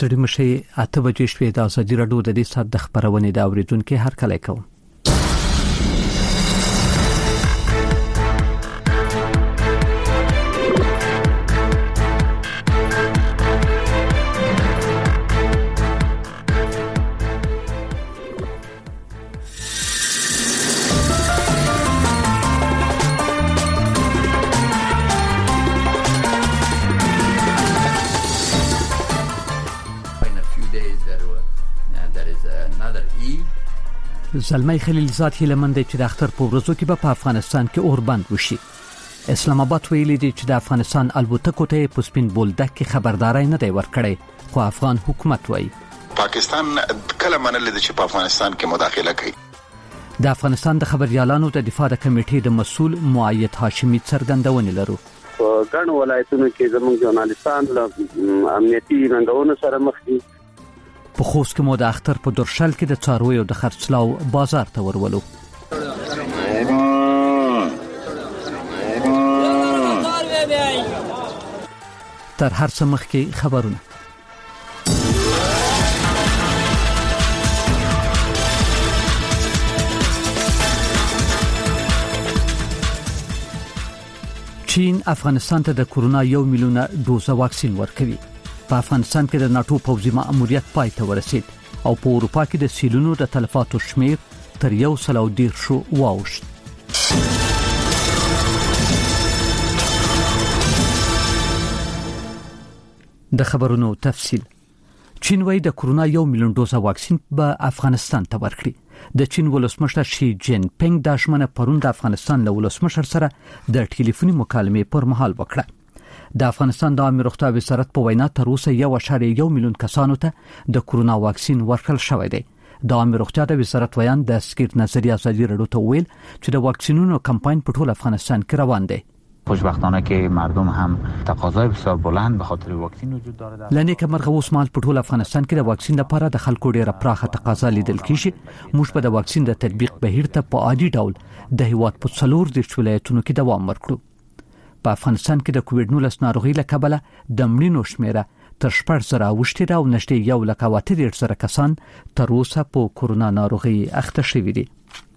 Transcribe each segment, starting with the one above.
ستړي مشي 8 بجې شوې د ازادي راډیو د دې سات د خبرونې د اوریدونکو هر کله کوم. زلمی خلیلزاد هیلمن دی چې د اختر په ورځو کې په افغانستان کې اوربند وشي. اسلام آباد ویلي دی چې د افغانستان الوتکو ته په سپین بولدک کې خبرداري نه دی ورکړی، خو افغان حکومت وایي پاکستان کله منل دي چې په افغانستان کې مداخله کوي. د افغانستان د خبريالانو د دفاع د کمیټې د مسؤل مؤید هاشمي څرګندونه لرو. ګڼ ولایتونو کې زموږ ژورنالستان له امنیتي ننګونو سره مخ دي. په خوست کې مو د اختر په درشل کې د څارویو د خرڅلاو بازار ته ورولو. تر هر څه مخکې خبرونه. چین افغانستان ته د کورونا 1 میلیون ډوزه واکسین ورکوي. په افغانستان کې د ناتو پوځي مأموریت پای ته ورسید او په اروپا کې د سیلونو د تلفاتو شمیر تر 110 واوښت. د خبرونو تفصیل. چین وايي د کورونا 1 میلیون ډوزه واکسین به افغانستان ته ورکړي. د چین ولسمشر شي جین پینګ د شمنه پرون د افغانستان له ولسمشر سره د ټلیفوني مکالمې پر مهال وکړه. د افغانستان د عامه روغتیا وزارت په وینا تر اوسه 1.1 میلیون کسانو ته د کورونا واکسین ورکړل شوی دی. د عامه روغتیا د وزارت ویان د سکیټ نظریه ازادي راډیو ته ویل چې د واکسینونو کمپاین په ټول افغانستان کې روان دی. خوشبختانه که مردم هم تقاضای بسیار بلند به خاطر واکسین وجود داره. لنی که مرغه اوس مال په ټول افغانستان کې د واکسین لپاره د خلکو ډیره پراخه تقاضا لیدل کیږي. موږ په د واکسین د تطبیق بهیر ته په عادي ډول د هیواد په 4 ولایتونو کې دوام ورکړو. په افغانستان کې د کووډ 19 ناروغي له کبله د مړینو شمیره تر 1000 اوښتې ده او نږدې 1,30,000 کسان تر اوسه په کورونا ناروغي اخته شوي دي.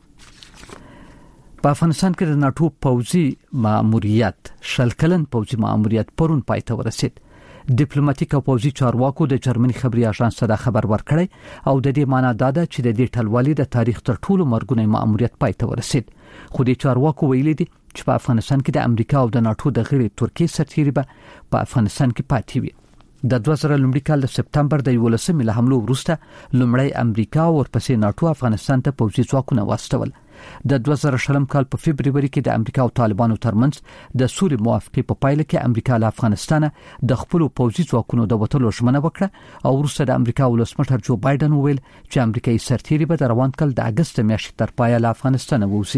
په افغانستان کې د ناتو پوځي مأموریت شلکلن پوځي مأموریت پرون پای ته ورسید. ډیپلوماټیک او پوځي چارواکو د جرمني خبري اژانس ته خبر ورکړی او د دې معنی دا ده چې د دې ټلوالي د تاریخ تر ټولو مرګونی مأموریت پای ته ورسید. خو د چارواکو ویلي دي چې په افغانستان کې د امریکا او د ناتو د غړي ترکیه سرتیري به په افغانستان کې پاتې وي. د 2000 لومړي کال د سپتمبر د 11 له حملو وروسته لومړی امریکا او ورپسې ناتو افغانستان ته پوځي ځواکونه واستول. د 2000 کال په فبرवरी کې د امریکا او طالبانو ترمنځ د سوري موافقه په پایله کې امریکا له افغانستان د خپل پوځي ځواکونو د وټلو ژمنه وکړه او وروسته د امریکا ولسمشر جو بایدن وویل چې امریکایي سرتیري به د روان کال د اگست میاشتې تر پایه له افغانستان ووځي.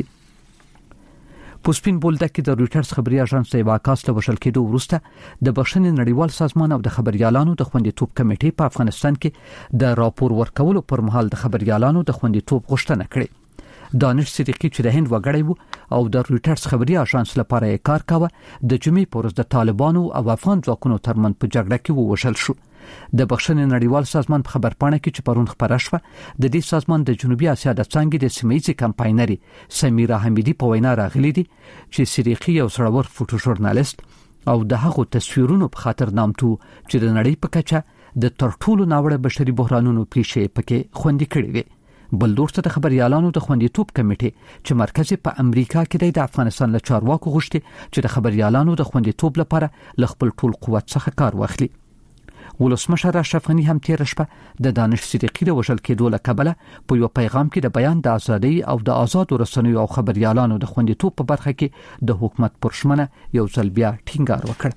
په سپین بولدک کې د رويټرز خبري اژانس د واکاس له وشل کېدو وروسته د بخښنې نړیوال سازمان او د خبريالانو د خوندیتوب کمیټې په افغانستان کې د راپور ورکولو پر مهال د خبريالانو د خوندیتوب غوښتنه کړې. دانش صدیقی چې د هند وګړی وو او د رويټرز خبري اژانس لپاره کار کاوه د جمعې پر ورځ د طالبانو او افغان ځواکونو ترمن په جګړه کې ووژل شو. د بخښنې نړیوال سازمان په خبرپاڼه کې چې پرون خبره شوه د دې سازمان د جنوبي اسیا د څنګه د سیمایي کمپاینري سمیرا حمیدی په وینا راغلي دي چې صدیقی یو سړور فوټو ژورنالیست او د هغو تصویرونو په خاطر نامتو چې د نړۍ په کچه د ترټولو ناوړه بشري بحرانونو پیښې پکې خوندي کړې وي. بل دوسته د خبريالانو د خوندیتوب کمیټې چې مرکز په امریکا کې د افغانستان له چارواکو غوښتي چې د خبريالانو د خوندیتوب لپاره ل خپل ټول قوت څخه کار واخلي. ولسمشر اشرف غنی هم تیر شپه د دانش صدیقی د وژل کېدو له کبله په یو پیغام کې د بیان د ازادۍ او د آزاد رسنیو او خبريالانو د خوندیتوب په برخه کې د حکومت پرشمنه یو ځل بیا ټینګار وکړ.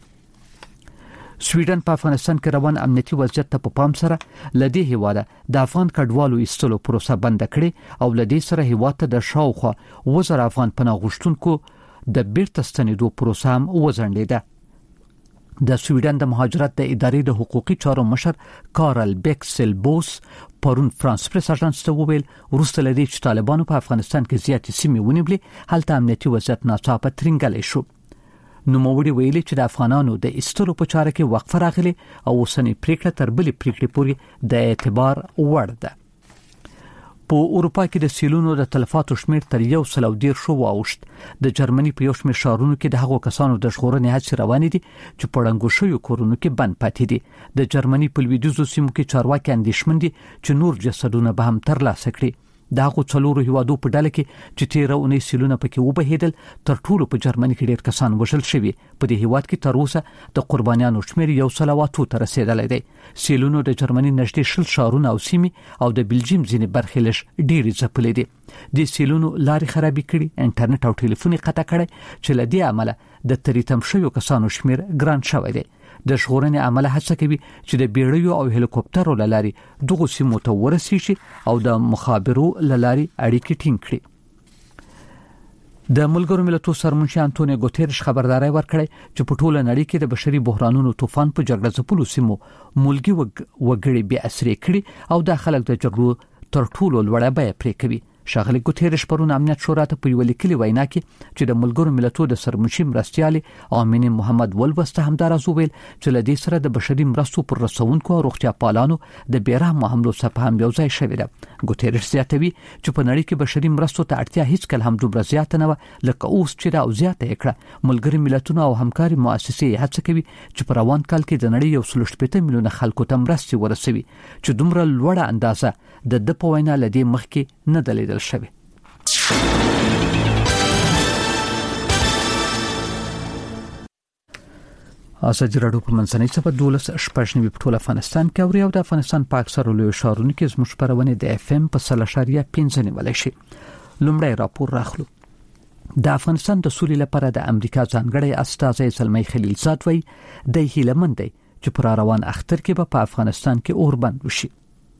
سویډن په افغانستان کې روان امنیتي وضعیت ته په پام سره لدی هیواده د افغان کډوالو ایستلو پروسه بند کړي او لدی سره هیواد ته د شاوخوا 1000 افغان پناه غوښتونکو د بیرته ستنېدو پروسه هم وځنډیده. د سویډن د مهاجرت د ادارې د حقوقي چارو مشر کارل بیکسل بوس پرون فرانس پریس اژانس ته وویل وروسته لدی چې طالبانو په افغانستان کې زیاتې سیمې ونیولې هلته امنیتي وضعیت ناڅاپه ترنګلې شو. نوموړي ویلي چې د افغانانو د ایستلو په چاره کې وقفه راغلي او اوسنۍ پریکړه تر بلې پریکړې پورې د اعتبار وړ ده. په اروپا کې د سیلونو د تلفاتو شمیر تر 110 واوښت. د جرمني په یو شمېر ښارونو کې د هغو کسانو د ژغورنې هڅې روانې دي چې په ړنګو شویو کورونو کې بند پاتې دي. د جرمني په لویدیځو سیمو کې چارواکي اندېښمن دي چې نور جسدونه به هم ترلاسه کړي. د هغو څلورو هیوادو په ډله کې چې تیره اونۍ سیلونه پکې وبهیدل تر ټولو په جرمني کې ډېر کسان وژل شوي. په دې هیواد کې تر اوسه د قربانیانو شمیر 100 ته رسیدلی دی. سیلونو د جرمني نږدې 60 ښارونه او سیمې او د بلجیم ځینې برخې لږ ډېرې ځپلې دي. د سیلونو لارې خرابې کړي، انټرنیټ او ټلیفون یې قطع کړی چې له دې عمله د تریتم شویو کسانو شمیر ګران شوی دی. د ژغورنې عمله هڅه کوي چې د بیړیو او هلیکوپټرو له لارې دغو سیمو ته ورسیږي او د مخابرو له لارې اړیکې ټینګ کړي. د ملګرو ملتونو سرمنشي انټونیو ګوتيرش خبرداري ورکړې چې په ټوله نړۍ کې د بشري بحرانونو طوفان په جګړه ځپلو سیمو ملګری وګړي بیا اسري کړي او د خلک د جګړو تر ټولو لوړه بیه پرې کوي. ښاغلي ګوتيرش پرون امنیت شورا ته په یو لیکلي وینا کې چې د ملګرو ملتونو د سرمنشي مرستیالي امینه محمد ولوسته همدارز ویل چې لدې سره د بشري مرستو پر رسونکو او روغتیا پالانو د بیرحمه حملو څخه هم یو ځای شوی ده. ګوتيرش زیاتوي چې په نړۍ کې بشري مرستو ته اړتیا هیڅ کله هم دومره زیاته نه و لکه اوس چې دا او زیاته کړه. ملګري ملتونو او همکاري مؤسسې هڅه کوي چې په روان کال کې د نړۍ 1.8 میلیونه خلکو ته مرستې ورسوي چې دومره لوړه اندازه د په وینا لدې مخکې نه دلیدل شوی. ازادي راډیو په منځنۍ صفحه 12 په ټول افغانستان کې او د افغانستان په اکثرو لویو ښارونو کې زموږ خبرونه د اف ام په 0.5 نیول شي. لومړی راپور راخلو. د افغانستان د سولې لپاره د امریکا ځانګړی استازی زلمی خلیلزاد وایي د هیلمن دی چې پر روان اختر کې په افغانستان کې اور بند وشي.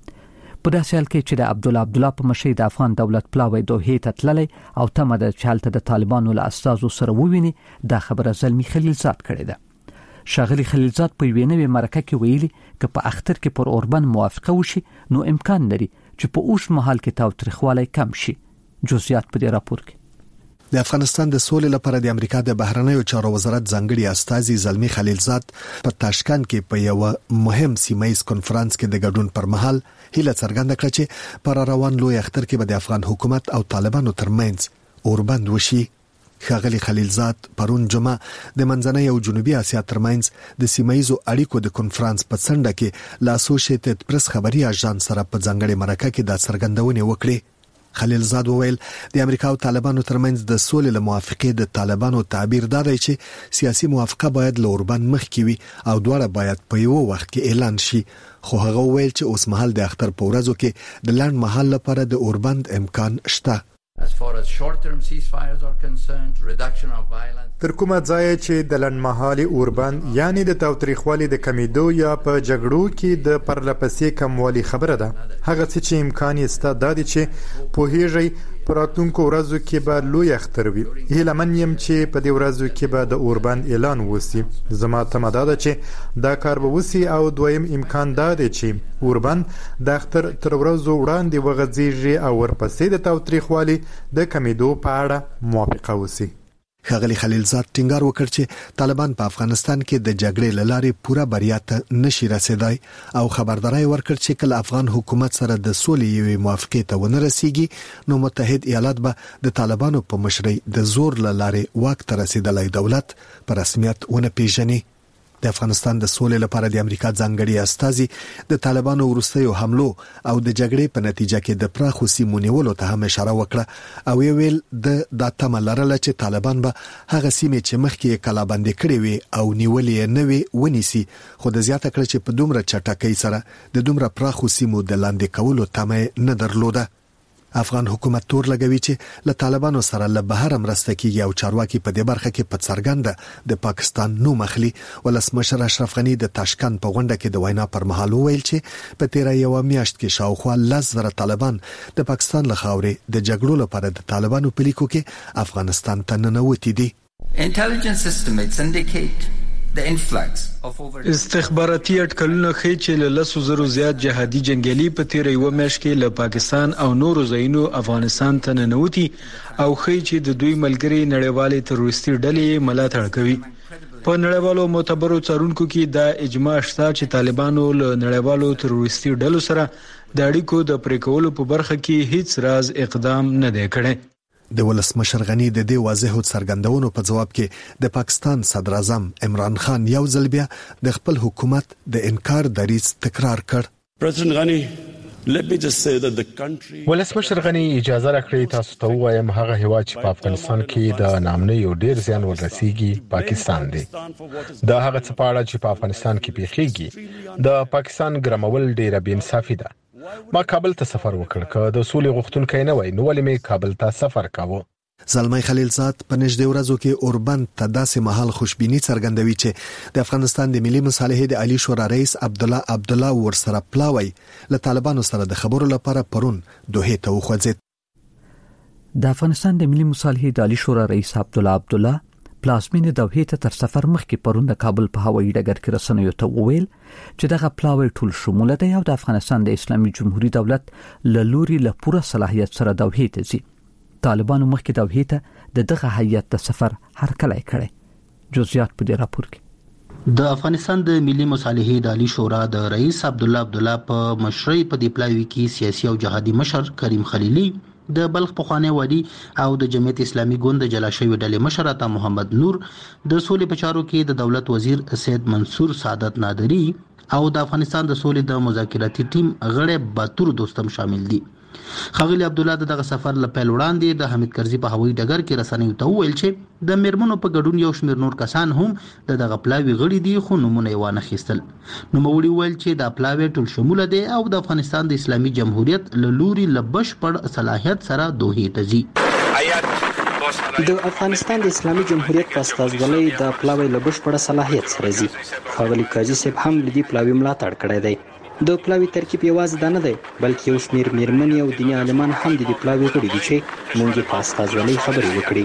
په داسې حال کې چې د عبدالله په مشرۍ د افغان دولت پلاوی دوحې ته تللی او تمه ده چې هلته د طالبانو له استازو سره وویني، دا خبره زلمی خلیلزاد کړې ده. ښاغلي خلیلزاد په یوې نوې مرکه کې ویلي که په اختر کې پر اوربند موافقه وشي نو امکان لري چې په اوږد مهال کې تاوتریخوالی کم شي. جزئیات په دې راپور کې. د افغانستان د سولې لپاره د امریکا د بهرنیو چارو وزارت ځانګړي استازي زلمی خلیلزاد په تاشکند کې په یو مهم سیمایي کنفرانس کې د ګډون پر مهال هیله څرګنده کړه چې پر روان لوی اختر کې به د افغان حکومت او طالبانو ترمنځ اوربند وشي. ښاغلي خلیلزاد پرون جمعه د منځنۍ او جنوبي اسیا ترمنځ د سیمایي اړیکو د کنفرانس په څنډه کې لا اسوسییټډ پریس خبري اژانس سره په ځانګړي مرکه کې د څرګندونې وکړې. خلیلزاد وویل د امریکا او طالبانو ترمنځ د سولې له موافقې د طالبانو تعبیر دا دی چې سیاسي موافقه باید له اوربند مخکې وي او دواړه باید په یو وخت کې اعلان شي. خو هغه وویل چې اوس مهال د اختر په ورځو کې د لنډ مهال لپاره د اوربند امکان شته. As far as short-term ceasefires are concerned, reduction of violence. تر کومه ځای چې د لنډمهالي اوربند یعنی د تاوتریخوالي د کمیدو یا په جګړو کې د پرلپسې کموالي خبره ده، هغه څه چې امکان یې سته دا دی چې پوهیږئ په راتلونکو ورځو کې به لوی اختر وي. هیلهمن یم چې په دې ورځو کې به د اوربند اعلان وسی. زما تمه ده چې دا کار به وسی او دویم امکان دا دی چې اوربند د اختر تر ورځو وړاندې وغځیږي او ورپسې د تاوتریخوالي د کمیدو په اړه موافقه وسی. ښاغلي خلیلزاد ټینګار وکړ چې طالبان په افغانستان کې د جګړې لارې پوره بریا ته نشي رسیدای او خبرداري ورکړ چې کله افغان حکومت سره د سولې یوې موافقې ته ونه رسیږي نو متحد ایالات به د طالبانو په مشرۍ د زور لارې واک ته رسیدلای دولت په رسمیت ونه پیژني. د افغانستان د سولې لپاره د امریکا ځانګړي استازي د طالبانو وروستیو حملو او د جګړې په نتیجه کې د پراخو سیمو نیولو ته هم اشاره وکړه او ویل د تمه لرله چې طالبان به هغه سیمې چې مخکې کلابندې کړې وي او نیولې نه وي ونیسي، خو د زیاته کړ چې په دومره چټکۍ سره د دومره پراخو سیمو د لاندې کولو تمه نه درلوده. افغان حکومت تور لګوي چې له طالبانو سره له بهر مرسته کیږي او چارواکي په دې برخه کې په څرګنده د پاکستان نوم اخلي. ولسمشر اشرف غنی د تاشکند په غونډه کې د وینا پر مهال وویل چې په تیره یو میاشت کې شاوخوا 10,000 طالبان د پاکستان له خاورې د جګړو لپاره د طالبانو په لیکو کې افغانستان ته ننوتي دي. Intelligence estimates indicate استخباراتي اټکلونه ښیي چې له 10,000 زیات جهادي جنگیالي په تیره یو میاشت کې له پاکستان او نورو ځایونو افغانستان ته ننوتي او ښیي چې د دوی ملګري نړیوالې تروریستي ډلې ملاتړ کوي. په نړیوالو معتبرو څارونکو کې دا اجماع شته چې طالبانو له نړیوالو تروریستي ډلو سره د اړیکو د پرې کولو په برخه کې هیڅ راز اقدام نه دی کړی. د ولسمشر غنی د دې واضح څرګندونو په جواب کې د پاکستان صدر اعظم عمران خان یو ځل بیا د خپل حکومت د انکار دریځ تکرار کړ. President Ghani, let me just say that the country ولسمشر غنی اجازه راکړئ تاسو ته وایم هغه هیواد چې په افغانستان کې د نامنه یو ډیر زیان ورسیږي پاکستان دی. دا هغه څه په اړه چې په افغانستان کې پیښیږي د پاکستان ګرمول ډیره بې انصافي ده. ما کابل ته سفر وکړ که د سولې غوښتونکي نه وای نو ولې مې کابل ته سفر کاوه. زلمی خلیلزاد په نږدې ورځو کې اوربند ته داسې مهال خوشبینی څرګندوي چې د افغانستان د ملي مصالحې د عالی شورا رئیس عبدالله ورسره پلاوی له طالبانو سره د خبرو لپاره پرون دوحه ته وخوځید. د افغانستان د ملي مصالحې د عالی شورا رئیس عبدالله پلازمینې دوحه ته تر سفر مخکې پرون د کابل په هوایي ډګر کې رسنیو ته وویل چې دغه پلاوی ټول شموله دی او د افغانستان د اسلامي جمهوریت دولت له لوري له پوره صلاحیت سره دوحه ته ځي. طالبانو مخکې دوحه ته د دغه هیئت د سفر هرکلی کړی. جزئیات په دې راپور کې. د افغانستان د ملي مصالحې د عالی شورا د رئیس عبدالله په مشرۍ په دې پلاوی کې سیاسي او جهادي مشر کریم خلیلی، د بلخ پخوانی والي او د جمعیت اسلامي ګوند د جلا شوی ډلې مشر عطا محمد نور، د سولې په چارو کې د دولت وزیر سید منصور سعادت نادری او د افغانستان د سولې د مذاکراتي ټیم غړي باتور دوستم شامل دي. خغلی عبدالله دغه سفر له پیل وړاندې د حمید کرزي په هوایي ډګر کې رسنیو ته وویل چې د میرمنو په ګډون یو شمېر نور کسان هم دغه پلاوی غړي دي خو نومونه یې وانه خیستل. نوموړي وویل چې دا پلاوی ټول شموله دی او د افغانستان د اسلامي جمهوریت له لوري له بشپړ صلاحیت سره دوحې ته ځي. د افغانستان د اسلامي جمهوریت په استازولۍ د پلاوی له بشپړ صلاحیت سره ځي. خغلی قاضي صاحب هم د دې پلاوی ملاتړ کړی دی. د پلاوی ترکیب یوازې دا نه دی بلکې یو شمېر میرمنې او دیني عالمان هم د دې پلاوی غړي دي چې موږ په استازولۍ خبرې وکړې.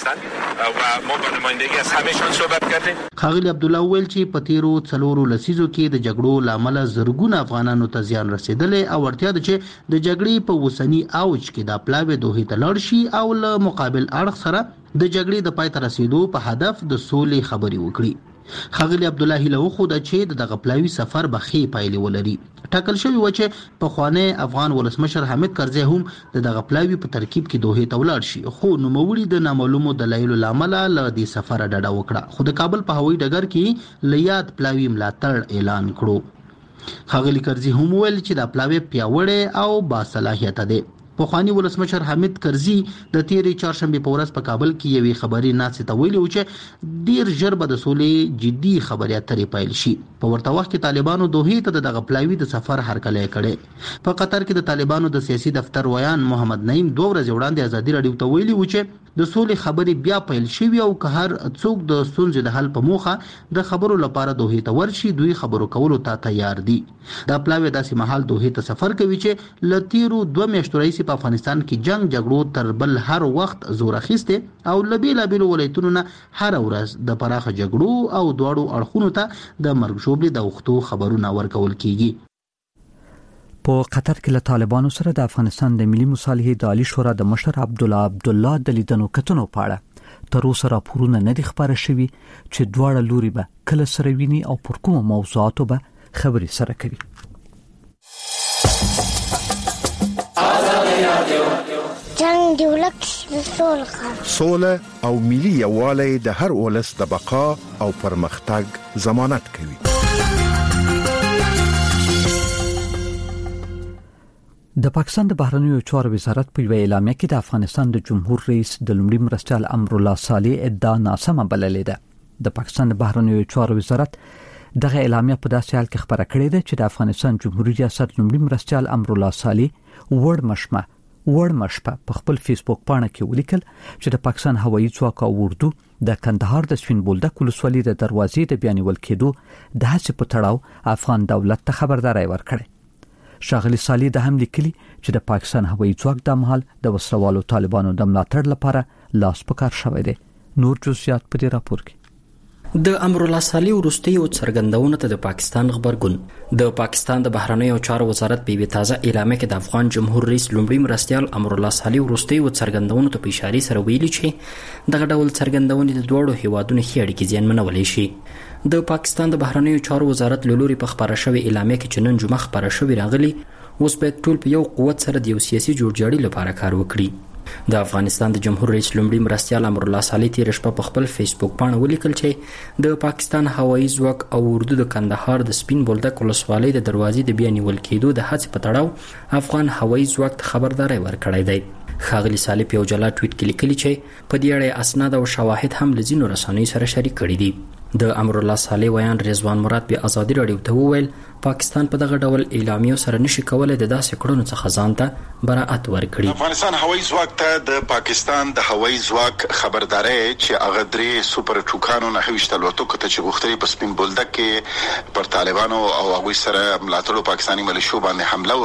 خغلی عبدالله وویل چې په تیرو 4 لسیزو کې د جګړو لامل زرګونه افغانانو ته زیان رسیدلی او اړتیا ده چې د جګړې په وسنی اوج کې د پلاوی دوحې ته لاړ شي او له مقابل اړخ سره د جګړې د پای ته رسیدو په هدف د سولې خبرې وکړي. خغلی عبدالله له خو د چې دغه پلاوی سفر به خې پایلې ولري. ټاکل شوی و چې په خوانه افغان ولسمشر حامد کرزي هم دغه پلاوی په ترکیب کې دوحې ته ولاړ شي خو نوموړي د نامعلومو دلایلو لامل له دې سفر ډډه وکړه خو د کابل په هوایي ډګر کې لیاد پلاوی ملاتړ اعلان کړو. خغلی کرزي هم ویل چې دا پلاوی پیاوړی او باصلاحیت دی. پخوانی ولسمشر حامد کرزي د تیرې چهارشنبه په ورځ په کابل کې یوې خبري ناسې ته ویلي و چې ډیر ژر به د سولې جدي خبرې اترې پیل شي. په ورته وخت کې طالبانو دوحې ته دغه پلاوی د سفر هرکلی کړی. په قطر کې د طالبانو د سیاسي دفتر ویان محمد نعیم 2 ورځې وړاندې ازادي راډیو ته ویلي و چې د سولې خبرې بیا پیل شوي او که هر څوک د ستونزې د حل په موخه د خبرو لپاره دوحې ته ورشي دوی خبرو کولو ته تیار دي. دا پلاوی داسې مهال دوحې ته سفر کوي چې له تیرو 2 میاشتو راهیسې په افغانستان کې جګړو تر بل هر وخت زور اخیسته او لبیلابیلو ولایتونو نه هر ورځ د پراخه جګړو او دواړو اړخونو ته د مرګ ژوبلې د وختو خبرونه ورکول کیږي. په قطر کې له طالبانو سره د افغانستان د ملي مصالحې د عالی شورا د مشر عبدالله د لیدنو کتنو په اړه تر اوسه راپورونه نه دي خبره شوي چې دواړه لوري به کله سره ویني او پر کومو موضوعاتو به خبرې سره کوي. جنگ دی ولک سوله او ملي یووالی د هر ولس د بقا او پرمختګ ضمانت کوي. د پاکستان د بهرنیو چارو وزارت په اعلامیه کې د افغانستان د جمهور رئیس د لومړي مرستیال امرالله صالح ادعا ناسمه بللې ده. د پاکستان د بهرنیو چارو وزارت دغه اعلامیه په داسې حال کې خبره کړې ده چې د افغانستان جمهوریت ریاست لومړي مرستیال امرالله صالح وړمشپه په خپل فیسبوک پاڼه کې ولیکل چې د پاکستان هوایي ځواک او اردو د کندهار د سپین بولدک ولسوالۍ د دروازې د بیانول کېدو د هڅې په تړاو افغان دولت ته خبرداري ورکړه. شاغلی صالح د هم لیکلي چې د پاکستان هوایي ځواک د مهال د وسلوالو طالبانو د ملاتړ لپاره لاس په کار شوی دی. نور جزئیات په دې راپور کې. د امرالله صالح وروستي څرګندونه ته د پاکستان خبرګون د پاکستان د بهرنیو چارو وزارت په تازه اعلامیه کې د افغان جمهور رئیس لومړي مرستیال امرالله صالح وروستي څرګندونه ته په اشاره سره ویلي چې دغه ډول څرګندونې د دوړو هیوادونو ښې اړیکې زیانمنولی شي. د پاکستان د بهرنیو چارو وزارت له لوري په خبره شوې اعلامیه کې چې نن جمعه خبره شوې راغلي اوس باید ټول په یو قوت سره د یو سیاسي جوړجاړي لپاره کار وکړي. د افغانستان د جمهور رئیس لومړي مرستیال امرالله صالح تیر شپه په خپل فیسبوک باندې ولیکل چې د پاکستان هوایي ځواک او اردو د کندهار د سپین بولدک ولسوالۍ د دروازې د بیا نیول کېدو د هڅې په تړاو افغان هوایي ځواک ته خبرداري ورکړی دی. ښاغلي صالح په یو جلا ټویټ کې لیکلي چې په دې اړه اسناد او شواهد هم له ځینو رسنیو سره شریک کړي دي. د امرالله صالح ویان رضوان مراد په ازادي رادیو ته وویل پاکستان په دغه ډول اعلامیو سره نشي کولای د داسې کړنو څخه ځان ته براءت ورکړي. افغانستان هوایي ځواک ته د پاکستان د هوایي ځواک خبرداري چې هغه درې سوپر ټوکانو نه هیڅ الوتکو ته چې غوښتنې په سپین بولدک کې پر طالبانو او هغوی سره ملاتړو پاکستاني ملیشو باندې حمله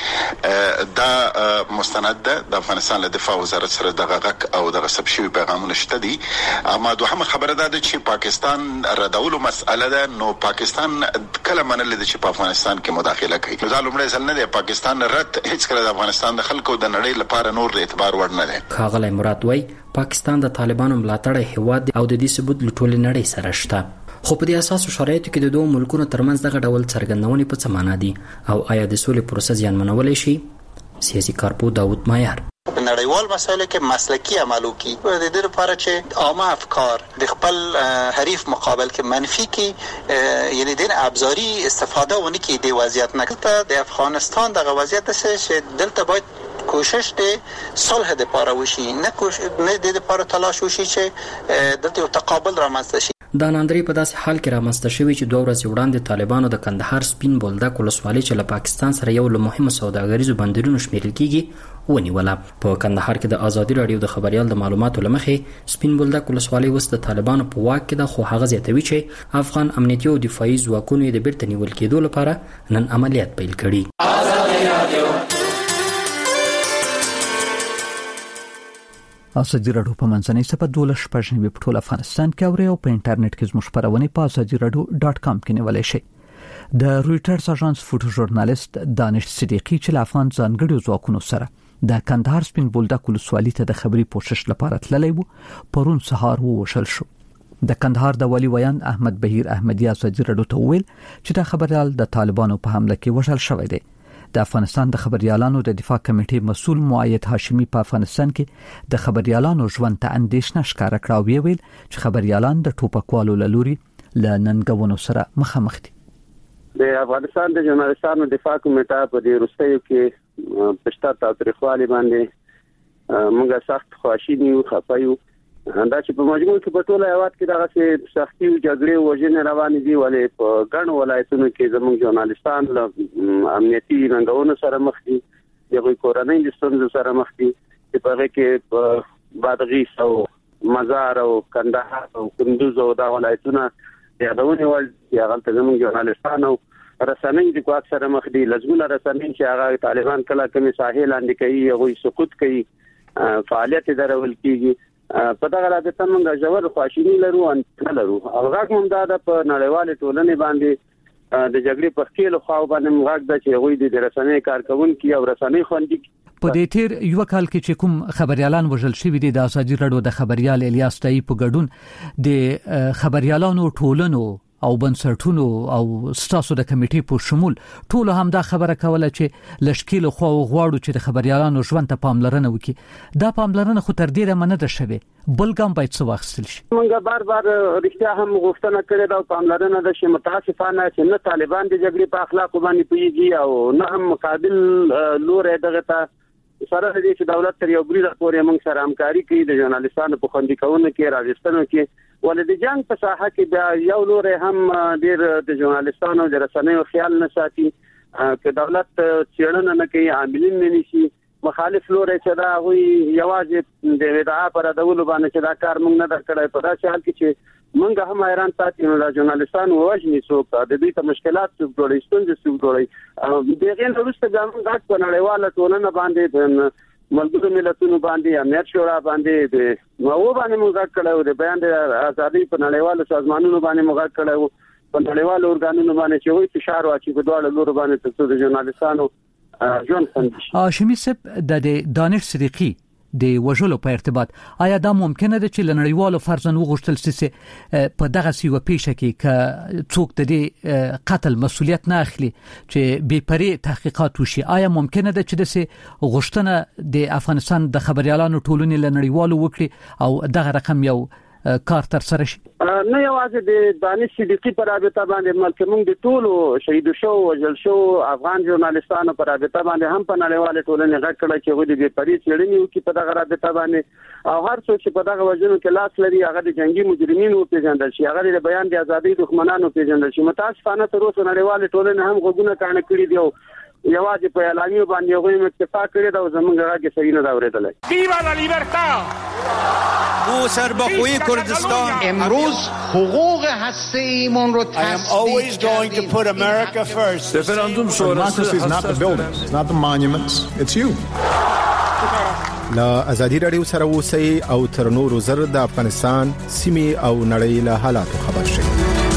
وکړي دا مستند ده. د افغانستان له دفاع وزارت سره دغه غک او دغه سب شوی پیغامونه شته دي. اما دوهمه خبره ده چې پاکستان ردولو مسأله ده. نو پاکستان کله منل دي چې په افغانستان کې مداخله کوي. نو دا لومړی ځل نه دی. پاکستان رد هیڅ کله د افغانستان د خلکو د نړۍ لپاره نور د اعتبار وړ نه دی. ښاغلی مراد وای پاکستان د طالبانو ملاتړی هیواد او د دې ثبوت له ټولې نړۍ سره شته. خو په دې اساسو شرایطو کې د دوه ملکونو ترمنځ دغه ډول څرګندونې په څه معنا دي او آیا د سولې پروسه زیانمنولی شي؟ سیاسي کارپوه داود مایار په نړیوال مسایلو کې مسلکی عمل وکړي د دې لپاره چې عامه افکار د خپل حریف مقابل کې منفي کې یعنی د ابزاری استفاده ونه کې د وضعیت نه ته د افغانستان د وضعیت چې دلته باید کوشش د صلح لپاره وشي نه د لپاره تلاش وشي چې دلته یو تقابل رامنځته شي. دا ناندري په داسې حال کې رامنځته شوی چې 2 ورځې وړاندې طالبانو د کندهار سپین بولدک ولسوالۍ چې له پاکستان سره یو له مهمو سوداګریزو بندرونو شمیرل کیږي ونیوله. په کندهار کې د ازادي رادیو د خبريال د معلوماتو لمخې سپین بولدک ولسوالۍ وسط د طالبانو په واک کې ده، خو هغه زیاتوي چې افغان امنیتي او دفاعي ځواکونو د بیرته نیول کېدو لپاره نن عملیات پیل کړي. ازادي رادیو په منځنۍ صفحه 12 په ټول افغانستان کې اوري او په انټرنیټ کې زموږ خبرونه په azadiaradio.com کې نیولای شئ. د رويټرز اژانس فوټو ژورنالیست دانش صدیقی چې له افغان ځانګړو ځواکونو سره د کندهار سپین بولدک ولسوالۍ ته د خبري پوښښ لپاره تللی وو پرون سهار وشل شو. د کندهار د والی ویان احمد بهیر احمدی ازادي رادیو ته ویل چې د خبريال د طالبانو په حمله کې وشل شوی دی. د افغانستان د خبريالانو د دفاع کمیټې مسؤل مؤید هاشمی په افغانستان کې د خبريالانو ژوند ته اندېښنه ښکاره کړه او ویل چې خبريالان د ټوپکوالو لوري له ننګونو سره مخامخ دي. د افغانستان د ژورنالستانو دفاع کمیټه په دې وروستیو کې پښتا تاریخوالي باندې موږ سخت خواشینی او خفایو دا چې په مجموع کې په ټوله هیواد کې دغه سختي او جګړې وژنې روانې دي، ولې په ګڼ ولایتونو کې زموږ ژورنالستان له امنیتي ننګونو سره مخ دي، د کورنۍ د ستونزو سره مخ دي چې په هغه کې بادغیس او مزار او کندهار او کندوز او دا ولایتونه یادونه ول چې هغه ته زموږ ژورنالستانو رسنۍ د کوڅه سره مخ دي. لږونه رسنۍ چې هغه طالبان کله کمی ساحل لاندې کوي هغه سقوط کوي، فعالیت درول کیږي. په دغه رابطه موږ ژور خواشینی لرو ان لرو او هغه هم دا په نړیوال ټولنې باندې د جګړې په خېلو خو باندې موږ د چې غوي د رسنۍ کارکونکو او رسنۍ خوندي په دې تیر یو کال کې چې کوم خبريالان وژل شوی دي د ازادي رادیو د خبريال الیاس تای په ګډون د خبريالانو ټولنو او بنسټونو او ستاسو د کمیټې په شمول ټول هم دا خبره کوله چې لشکیل خو غواړو چې د خبريالانو ژوند ته پاملرنه وکړي. دا پاملرنه خو تر ډیره منه ده شوی بلګم باید څه واخستل شي. موږ بار رښتیا هم غوښتنه کړې ده پاملرنه ده چې متاسفانه چې نه طالبان د جګړې په اخلاق باندې پیږي او نه هم مقابل لور دغه ته سره دې چې دولت تر یو بریده پورې موږ سره همکاري کوي د ژورنالستانو په خوندي کولو کې راځستنو کې ولې د جنگ په ساحه کې بیا یو لور هم ډیر د ژورنالستانو د رسنیو خیال نه ساتي چې دولت چیرنه نه کوي، عاملین نه نشي مخالف لور چې دا وي یوازې د ادعا پر دولو باندې چې دا کار موږ نه درکړای په داسې حال کې چې موږ هم حیران ساتي نو د ژورنالستانو وژنې څوک د دې ته مشکلات څوک جوړي ستونزې څوک جوړي دغه وروسته ګام غاټ په نړیواله ټولنه باندې ملګرو ملتونو باندې امنیت شورا باندې د نو باندې موږ کړو د بیان د ازادي په نړیوالو سازمانونو باندې موږ کړو په نړیوالو ارګانونو باندې چې وایي فشار واچي په دواړو لورو باندې ترڅو د ژورنالستانو ژوند خوندي شي. هاشمي صاحب د دانش صدیقي د وژلو په ارتباط آیا دا ممکنه ده چې لنړیوالو فرضاً وغوښتل شي په دغه سیو پیښه کې ک څوک د دې قتل مسؤلیت نه اخلي چې بې پرې تحقیقات وشي؟ آیا ممکنه ده چې د غوښتنه د افغانستان د خبريالانو ټولنې لنړیوالو وکړي او دغه رقم یو کار تر سره شي؟ نه یوازې د دانش صدیقي پر رابطه باندې بلکې موږ د ټولو شهید شو وجل شو افغان ژورنالستانو پر رابطه باندې هم په نړیواله ټولنه غږ کړی چې غوډي به پریس چړنی وکړي په دغه رابطه باندې او هر څوک چې په دغه وجنو کې لاس لري هغه د جنگي مجرمینو پیژندل شي، هغه د بیان د ازادۍ دښمنانو پیژندل شي. متاسفانه تر اوسه نړیواله ټولنه هم غوګونه کانه کړی دی یوازې په اعلانیو باندې هغه اتفاق کړی دا زمونږ راګه صحیح نه دا اوریدل. ویوا لا لیبرتا او سربخوی کردستان امروز حقوق هسته‌ایمون رو I am always going to put America first. Referendum sonrası is not the buildings, it's not the monuments, it's you. لا ازادي رادیو سره اوسئ او تر نورو زر د افغانستان سیمې او نړۍ له حالاتو خبر شئ.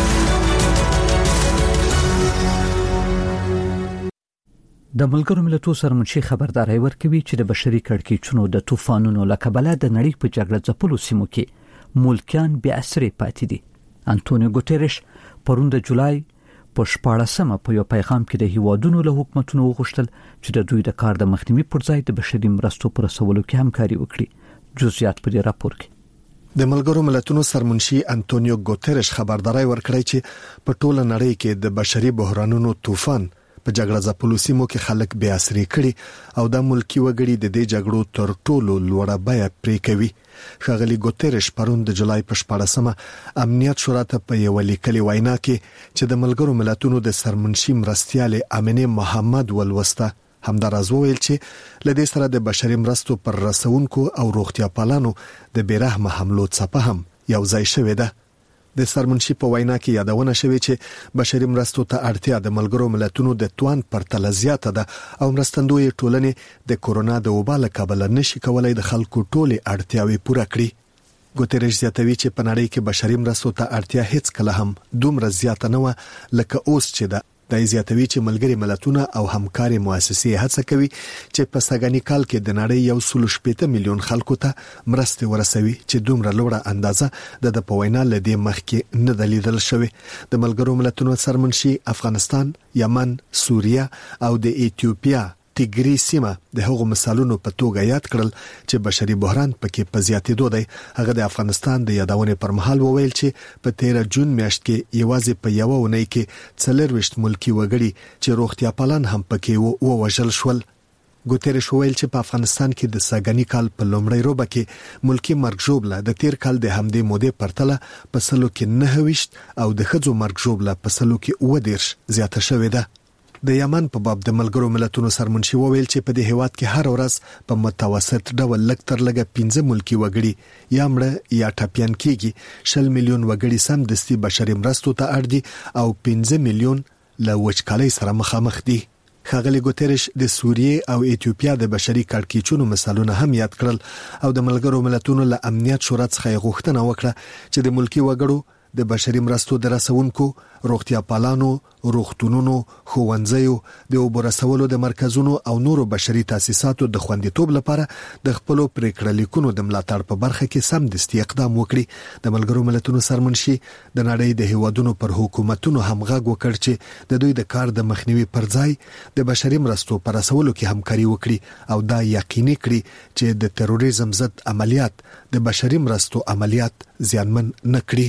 د ملګرو ملتونو سرمنشي خبرداري ورکوي چې د بشري کړکېچونو د طوفانونو لکبله د نړۍ په جګړه ځپلو سیمو کې ملکیان بیا اسره پاتې دي. انټونیو ګوتيريش پرون د جولای په 14مه په یو پیغام کې د هیوادونو له حکومتونو وغوښتل چې د دوی د کار د مخنیوي پر ځای د بشري مرستو پر رسولو کې همکاري وکړي. جزئیات په دې راپور کې د ملګرو ملتونو سرمنشي انټونیو ګوتيريش خبرداري ورکړی چې په ټوله نړۍ کې د بشري بحرانونو طوفان په جګړه ځپلو سیمو کې خلک بیا اسري کړي او د ملکی وګړي د دې جګړو تر ټولو لوړه بیه پرې کوي. ښاغلي ګوتيريش پرون د جولای په 14مه امنیت شورا ته په یو لیکلي وینا کې چې د ملګرو ملتونو د سرمنشي مرستيال امنه محمد ولوسته همداراز وویل چې لدې سره د بشري مرستو پر رسونکو او روغتیا پالانو د بیرحمه حملو څخه هم یو ځای شوې ده. د سرمنشي په وینا کې یادونه شوې چې بشري مرستو ته اړتیا د ملګرو ملتونو د توان پر تل زیاته ده او مرستندوی ټولنې د کورونا د وبا له کبله نشي کولای د خلکو ټولې اړتیاوې پوره کړي. ګوتيريش زیاتوي چې په نړۍ کې بشري مرستو ته اړتیا هیڅ کله هم دومره زیاته نه و لکه اوس چې ده. د زیاتوي چې ملګری ملتونه او همکاري مؤسسې هڅه کوي چې په سګانی کال کې د نړۍ 1.8 میلیون خلکو ته مرستې ورسوي چې دومره لوړه اندازه د پوینا لدی مخکې نه دلیدل شوی. د ملګرو ملتونو سرمنشي افغانستان، یمن، سوریه او د ایتیوپیا تیګری سیمه د هغو مثالونو په توګه یاد کړل چې بشري بحران پکې په زیاتېدو دی. هغه د افغانستان د یادونې پر مهال وویل چې په 13 جون میاشت کې یوازې په یو ونې کې 24 ملکی وګړي چې روغتیا پالان هم پکې ووژل شول. ګوتيريش وویل چې په افغانستان کې د ساګانی کال په لومړۍ روبه کې ملکی مرګ ژوبله د تیر کال د همدې مودې پرتله په سلو کې 9 او د خځو مرګ ژوبله په سلو کې 10 زیاته شوې ده. د یمن په باب د ملګرو ملتونو سرمنشي وویل چې په دې هیواد کې هر ورځ په متوسط ډول لږ تر لږه 15 ملکی وګړي یا مړه یا ټاپیان کیږي. 10 میلیون وګړي سم دستي بشري مرستو ته اړ دي او 15 میلیون له وچکالۍ سره مخامخ دي. ښاغلي ګوتيريش د سوریه او ایتیوپیا د بشري کړکېچونو مثالونه هم یاد کړل او د ملګرو ملتونو له امنیت شورا څخه غوښتنه وکړه چې د ملکی وګړو د بشري مرستو د رسونکو، روغتیا پالانو، روغتونونو، ښوونځیو، د اوبو رسولو د مرکزونو او نورو بشري تاسیساتو د خوندیتوب لپاره د خپلو پریکړه لیکونو د ملاتړ په برخه کې سم دستي اقدام وکړي. د ملګرو ملتونو سرمنشي د نړۍ د هیوادونو پر حکومتونو هم غږ وکړ چې د دوی د کار د مخنیوي پر ځای د بشري مرستو پر رسولو کې همکاري وکړي او دا یقیني کړي چې د تروریزم ضد عملیات د بشري مرستو عملیات زیانمن نه کړي.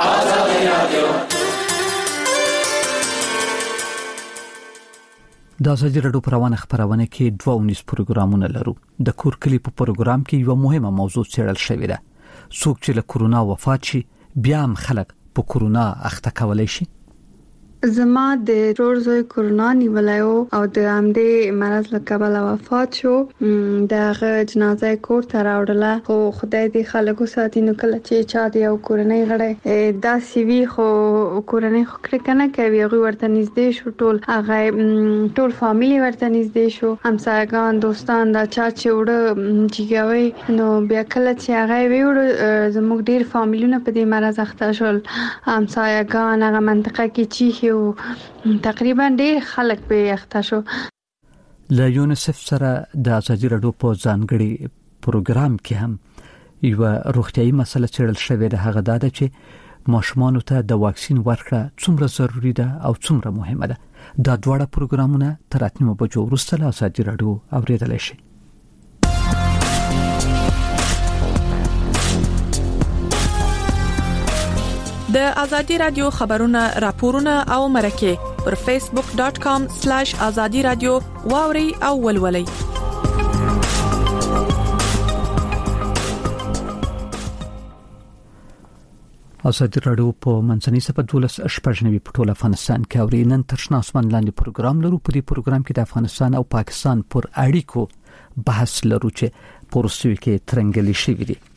د ازادي رادیو پروانه خبرونه کې 2 پروګرامونه لرو. د کور کلی په پروګرام کې یو مهمه موضوع څېړل شوې ده. څوک چې له کورونا وفات شي بیا هم خلک په کورونا اخته کولای شي. زما د ورور زوی کورونا نیولایو او د همدې مرز له کبله وفات شو. دغه جنازه کور ته راوړله، خو خدای دې خلکو ساتي. نو کله چې چا د یو کورنۍ غړی داسې وي خو کورنۍ خو کرکه نه کوي، هغوی ورته نږدې شو، ټول فامیلی ورته نږدې شو، همسایګان دوستان دا چا چې وړه جیګوي. نو بیا کله چې هغه ویوړ زموږ ډیر فامیلونه په دې مرز اخته شول، همسایګان هغه منطقه کې چې تقریبا ډیر خلک به اخته شو. له یونیسف سره د ازادي راډیو په ځانګړي پروګرام کې هم یو روغتيایي مسله چیرل شوې ده. هغه دا ده چې ماشومان ته د واکسین ورکړه څومره ضروری ده او څومره مهمه ده. دا دواړه پروګرامونه تر 8 بجو وروسته له ازادي راډیو اوریدل شي. د ازادي رادیو خبرونه، راپورونه او مرکه پر facebook.com/azadi radio واوري او ولولي. ازادي راډیو په منځنۍ سپه 12 په ټول افغانستان کې اوري. نن ترشنا اسمان لاندې پروګرام لرو. په دې پروګرام کې د افغانستان او پاکستان پر اړیکو بحث لرو چې پروسوي کې ترنګلي شوی دي.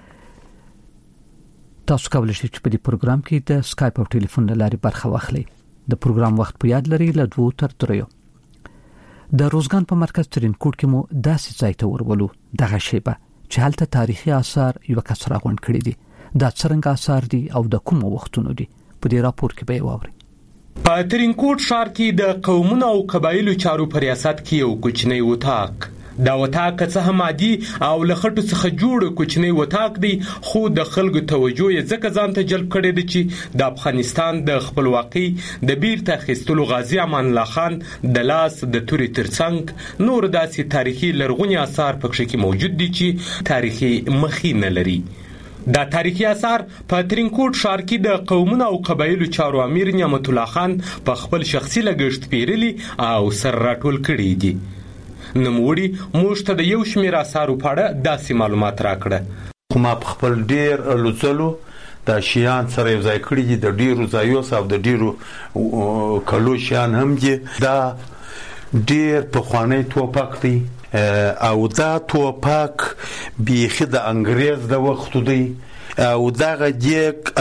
تاسو کولی شئ چې په دې پروګرام کې د سکایپ او ټلیفون لارې برخه واخلئ. د پروګرام وخت په یاد لرئ له 2 تر 3. د روزګان په مرکز ترینکوټ کې مو داسې ځای ته ورولو دغه شیبه چې هلته تاریخي آثار یو کس راغونډ کړي دي. دا څنګه آثار دي او د کوم وختونو دي په دې راپور کې به واورئ. په ترینکوټ ښار کې د قومونو او قبایلو چارو په ریاست کې یو کوچنی وطاق دا وطاق څه هم عادي او لخټو څخه جوړ کوچنی وطاق دی، خو د خلکو توجه یې ځکه ځان ته جلب کړی دی چې د افغانستان د خپلواکۍ د بیرته اخیستلو غازی امان الله خان د لاس د توري ترڅنګ نور داسې تاریخي لرغونی آثار پکې کې موجود دي چې تاریخي مخینه لري. دا تاریخي آثار په ترینکوټ ښار کې د قومونو او قبایلو چارو امیر نعمت الله خان په خپل شخصي لګښت پیرلي او سر راټول کړي دي. نوموړي موږ ته د یو شمېر آثارو په اړه داسې معلومات راکړه. خو ما په خپل ډیر لوڅلو د شیان سره یو ځای کړي دي، د ډیرو ځایو او د ډیرو کلو شیان هم دي. دا ډیر پخوانی توپک دی او دا توپک بیخي د انګریز د وختو دی او دغه دیګ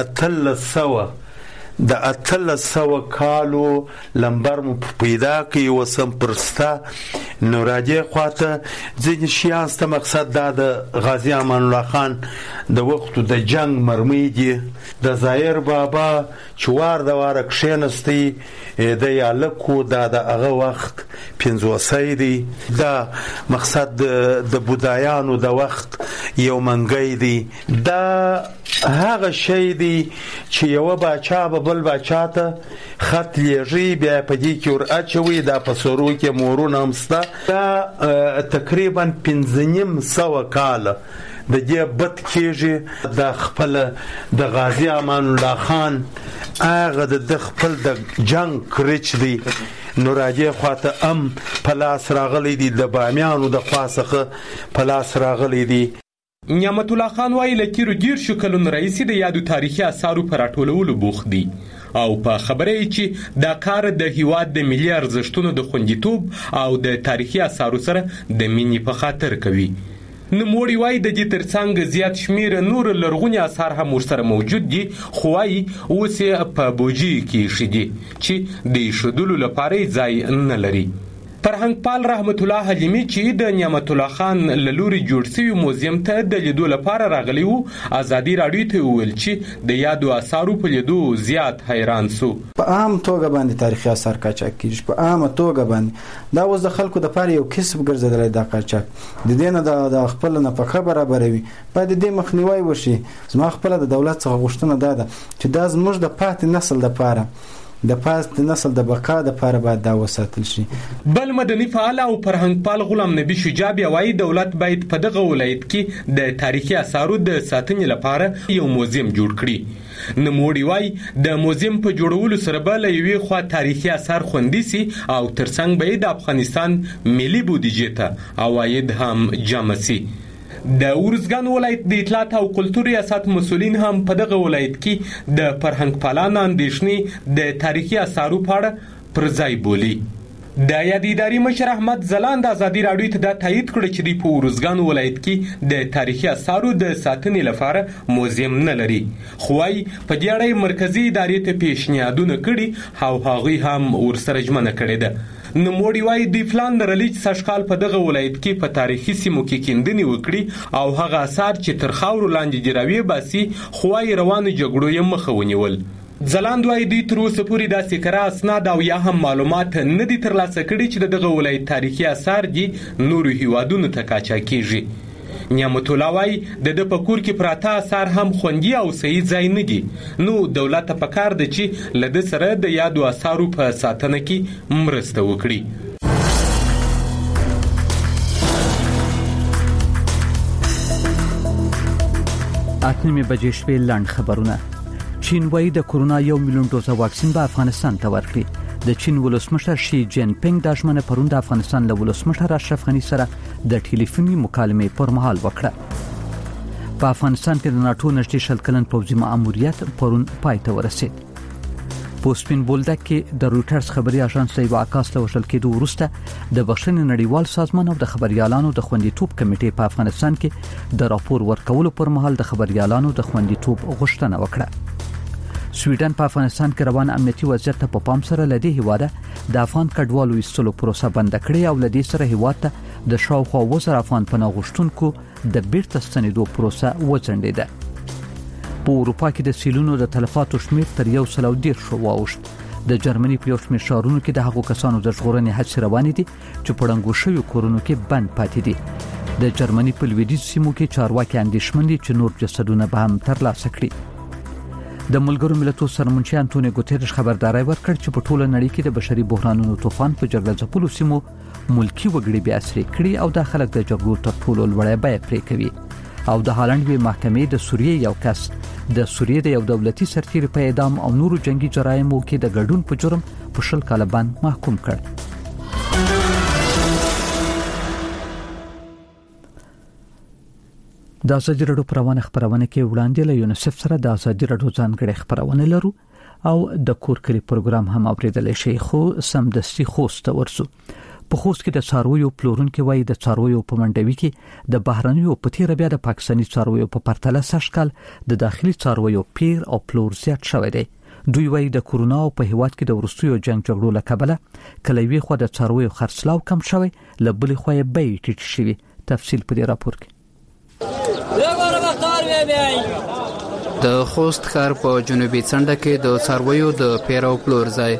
1800 کالو لمبر مو پیدا کوي وسم پرستا نو راځي خواته ځینې شیان ست مقصد دا د غازی امان الله خان د وختو د جنگ مرمۍ دي. د زایر بابا چوار د واره کښینستی د یالکو دا د هغه وخت 50 دی. دا مقصد د بودایانو د وخت یو منګی دی. دا هغه شی دی چې یو باچا به بل باچا ته خط لیږي، بیا په دې کې ور اچوي، دا په سورو کې مورونه هم سته. دا تقریبا 500 کاله د دې بد کېږي. د خپل د غازی امان الله خان هغه د خپل د جنگ کرچ دی نو راځي خواته پلاس راغلی دی، د بامیانو د خاصه پلاس راغلی دی. نعمت الله خان وايي لکه ډیر شو کلون رئیس د یادو تاریخي آثارو پر راټولولو بوخت دی او په خبره چې دا کار د هیواد د ملي ارزښتونو د خوندیتوب او د تاریخي آثارو سره د مینې په خاطر کوي. نوموړي وايي د دې ترڅنګ زیات شمیر نور لرغونی آثار هم ورسره موجود دي، خو وايي اوس یې په بوجي کې شدي چې د شودلو لپاره ځای نه لري. فرهنګپال رحمت الله حلیمی چې د نعمت الله خان لوري جوړ شوی موزیم ته د لیدو لپاره راغلی وو، ازادي راډیو ته ویل چې د یادو آثارو په لیدو زیات حیران سو. په عام توګه باندې تاریخي آثار قاچاق کیږي، په عام توګه باندې دا اوس د خلکو د پاره یو کسب ګرځیدلی د قاچاق د دینه د خپل نفقه برابروي. په دې مخنیوي وشي. زما خپل د دولت څخه غوښتنه ده چې دا زموږ د پاتې نسل لپاره د پاست نسل د بقا د لپاره باید دا وساتل شي. بل مدني فعال او فرهنګپال غلام نبی شجاع وايي دولت باید په دغه ولایت کې د تاریخي آثارو د ساتنې لپاره یو موزیم جوړ کړي. نوموړي وايي د موزیم په جوړولو سره به له یوې خوا تاریخي آثار خوندي سي او ترڅنګ به د افغانستان ملي بودیجې ته عواید هم جمع سي. د ورزګان ولایت د اطلاعات او کلتور ریاست مسولین هم په دغه ولایت کې د فرهنګ پالانو اندېښنې د تاریخي اثارو په اړه پر ځای بولي. د یاد اداري مشر احمد ځلاند ازادي راډیو ته دا تایید کړ چې د ورزګان ولایت کې د تاریخي اثارو د ساتنې لپاره موزیم نه لري، خو وايي په دې اړه مرکزی ادارې ته پیشنهادونه کړي او هغوی هم ورسره ژمنه کړې ده. نوموړي وايي د پلان لرلي چې سږکال په دغه ولایت کې په تاریخي سیمو کې کیندنې وکړي او هغه اثار چې تر خاورو لاندې دي راویباسي، خو وايي روانو جګړو یې مخه ونیول. ځلاند وايي دوی تر اوسه پورې داسې کره اسناد او یا هم معلومات نه دي ترلاسه کړي چې دغه ولایت تاریخي اثار دي نورو هیوادونو ته قاچاقېږي. نعمت الله وايي د په کور کې پراته اثار هم خوندي او صحیح ځای نه دي، نو دولت ته پکار ده چې له ده سره د یادو اثارو په ساتنه کې مرسته وکړي. اتنمې بجې شپې لنډ خبرونه. چین وايي د کورونا 1 میلیون ډوزه واکسین به افغانستان ته ورکړي. د چین ولسمشر شي جین پینګ د ژمنې پرون د افغانستان له ولسمشر اشرف غني سره د ټلیفوني مکالمې پر مهال وکړه. په افغانستان کې د ناتو نږدې 100 کلن پوځي مأموریت پرون پای ته ورسید. په سپین بولدک کې د روټرز خبري اژانس له واکاس له وشل کېدو وروسته د بخښنې نړیوال سازمان او د خبريالانو د خوندیتوب کمیټې په افغانستان کې د راپور ورکولو پر مهال د خبريالانو د خوندیتوب غوښتنه وکړه. سویډن په افغانستان کې روان امنیتي وضعیت ته په پام سره لدی هیواده د افغان کډوالو ایستلو پروسه بند کړې او لدی سره هیواد ته د شاوخوا 1000 افغان پناه غوښتونکو د بیرته ستنېدو پروسه وځنډېده. په اروپا کې د سیلونو د تلفاتو شمېر تر 110 شو واوښت. د جرمني په یو شمېر ښارونو کې د هغو کسانو د ژغورنې هڅې روانې دي چې په ړنګو شویو کورونو کې بند پاتې دي. د جرمني په لویدیځ سیمو کې چارواکي اندېښمن دي چې نور جسدونه به هم ترلاسه کړي. د ملګرو ملتونو سرمنشي انټونیو ګوتریش خبرداري ورکړ چې په ټوله نړۍ کې د بشري بحرانونو طوفان په جګړه ځپلو سیمو ملکی وګړي بیا اسري کړي او د خلک د جګړو تر ټولو لوړه بیه پرې کوي. او د هالند وی محکمې د سوریې یو کس د سوریې د یو دولتي سرتیري په اعدام او نورو جنگي جرایمو کې د ګډون په جرم په 10 کاله باندې محکوم کړ. د ازادي راډیو پروانه خبرونه کې وړاندې له یونیسف سره د ازادي راډیو ځانګړي خبرونه لرو او د کور کلی پروګرام هم اوریدل شي، خو سمدستي خوست ورسو. په خوست کې د څارویو پلورونکو وایي د څارویو په منډوي کې د بهرنیو په تیر بیا د پاکستاني څارویو په پرتله سږکال د داخلي څارویو پیر او پلور زیات شوی دی. دوی وایي د کورونا او په هیواد کې د ورستیو جنگ جګړو له کبله کلوي خو د څارویو خرڅلاو کم شوی، لبلې خو یې بیې ټیټ شوی. تفصیل په دې راپور کې. د خوست ښار په جنوبي څنډه کې د څارویو د پیر او پلور ځای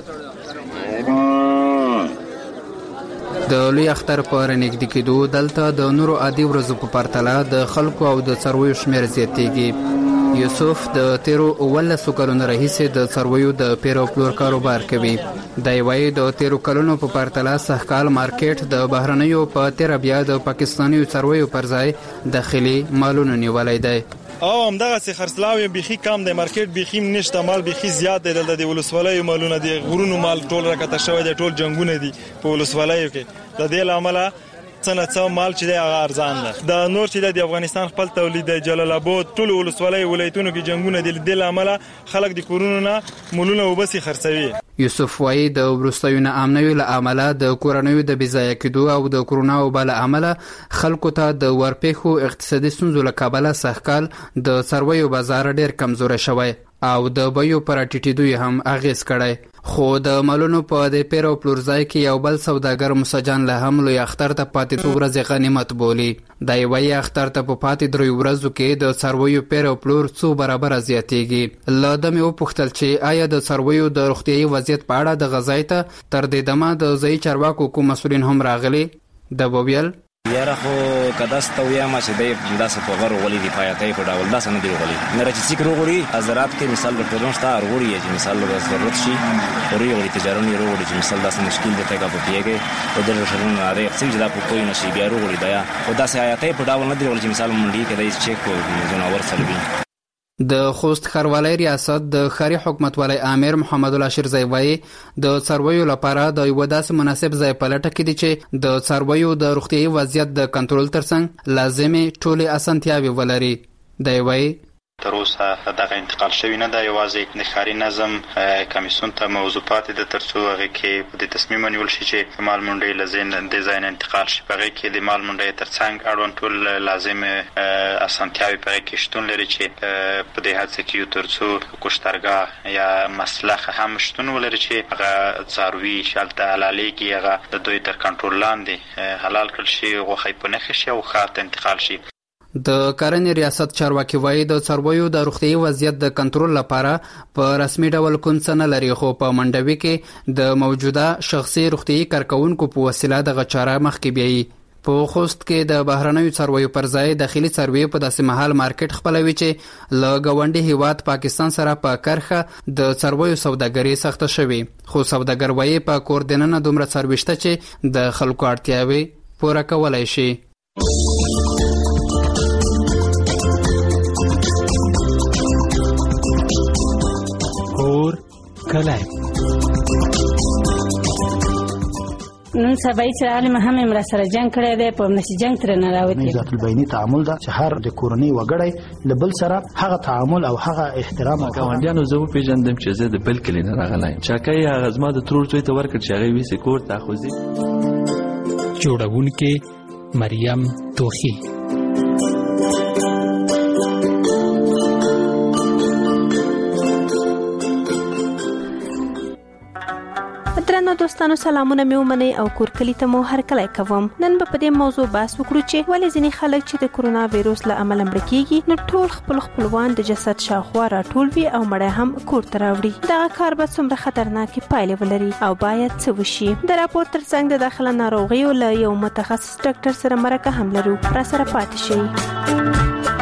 د لوی اختر په رنګ کېدو دلته د نورو عادي ورځو په پرتله د خلکو او د څارویو شمیر زیاتېږي. یوسف د تیرو 19 کلونو راهیسې د څارویو د پیر او پلور کاروبار کوي. د وایي د تیرو کلونو په پرتله سږکال مارکیټ د بهرنیو په تیر بیا د پاکستاني څارویو پر ځای داخلي مالونو نیولای دی. او همدغه سي خرڅلاو بيخي کم دی، مارکیټ بيخي نشته، مال بيخي زیات دی. دلته د ولسوالۍ مالونه دي، غرونو مال ټول راکته شوی دی، ټول جنگونه دي په ولسوالۍ کې. د دې لامل څنګه مال چې دی هغه ارزان ده. د نور چې د افغانستان خپل تولید جلال آباد ټول ولسوالۍ ولایتونو کې جنگونه دي، د لامل خلک د کورونو نه مولونه وبسي خرڅوي. یوسف وایي د ورستیو نه امنوي له عمله د کورنیو د بځای کېدو او د کورونا او بل عمله خلکو ته د ورپېخو اقتصادي ستونزو له کبله سږکال د څارویو بازار ډېر کمزوری شوی او د بیو پر ټیټېدو هم اغیز کړی. خو د مالونو په د پیر او پلور ځای کې یو بل سوداګر مسجان له هم لوی اختر ته پاتې تو ورځ غنیمت بولی. د یوې اختر ته په پاتې درې ورځو کې د څارویو پیر او پلور څو برابر زیاتېږي. له دمه او پوښتل چې آیا د څارویو د روغتیايي وضعیت په اړه د غذای ته تر دې دمه د ځای چارواکو کوم مسؤلین هم راغلي. د بوبیل یاره خو کداست ویا ما چې د داسې په غره غولې دی پایاتې په ډول داسې نه دی غولې نه راځي چې وروړي حضرات کې مثال د ټولون شته وروړي چې مثال د ضرورت شي وروړي تجارت نه وروړي چې مثال داسې مشکل دی ته په پیګه او د رشدون عادي چې دا په کوی نشي بیا وروړي دا او داسې آیاتې په ډول نه دی غولې چې مثال منډي کې د چیک کو جناور سره د خوست ښاروالۍ ریاست د ښاري حکومتوالۍ امیر محمد الله شیرزی وایي د څارویو لپاره د یو داسې مناسب ځای په لټه کې دي چې د څارویو د روغتیايي وضعیت د کنټرول ترڅنګ لازمي ټولې اسانتیاوې ولري. دی وایي تر اوسه دغه انتقال شوی نه دی، یوازې د ښاري نظم کمیسیون ته موضوع پاتې ده ترڅو هغه کې د تصمیم ونیول شي چې مال منډۍ له د ځای نه انتقال شي. په هغې کې د مال منډۍ ترڅنګ اړوند ټول لازم اسانتیاوې په هغې کې شتون لري چې په دې هڅه کې یو ترڅو کشترګاه یا مسلخ هم شتون ولري چې هغه څاروي چې هلته حلالېږي هغه د دوی تر کنټرول لاندې حلال کړل شي، غوښه یې په نښه شي او ښار ته انتقال شي. د کرنې ریاست چارواکي وایي د څارویو د روغتیايي وضعیت د کنټرول لپاره په رسمي ډول کوم څه نه لري، خو په منډوي کې د موجوده شخصي روغتیايي کارکونکو په وسیله دغه چاره مخکې بیایي. په خوست کې د بهرنیو څارویو پر ځای داخلي څارویو په داسې مهال مارکیټ خپلوي چې له ګاونډي هیواد پاکستان سره په کرخه د څارویو سوداګري سخته شوې، خو سوداګر وایي په کور دننه دومره څاروي شته چې د خلکو اړتیاوې پوره کولای شي. کلای نن سبا چې عالم هم امر سره جنگ کړی دی، په نشي جنگ تر نه راوتی. ذات البینی تعامل دا چې هر د کورنۍ وګړی لبل سره هغه تعامل او هغه احترام او ګاونډیانو زه پیژندم چې زه د بل کلی نه راغلی چاکای هغه زما د ترور څوی ته ورکړ چې هغه ویسه کور ته خوځي. جوړونکې مریم توخی. درنو دوستانو سلامونه مې ومنئ او کور کلی ته مو هرکلی کوم. نن به په دې موضوع بحث وکړو چې ولې ځینې خلک چې د کرونا وایروس له امله مړه کیږي نو ټول خپل خپلوان د جسد شاوخوا راټول وي او مړه هم کور ته راوړي. دغه کار به څومره خطرناکې پایلې ولري او باید څه وشي. د راپور ترڅنګ د داخله ناروغیو له یو متخصص ډاکټر سره مرکه هم لرو، را سره پاتې شئ.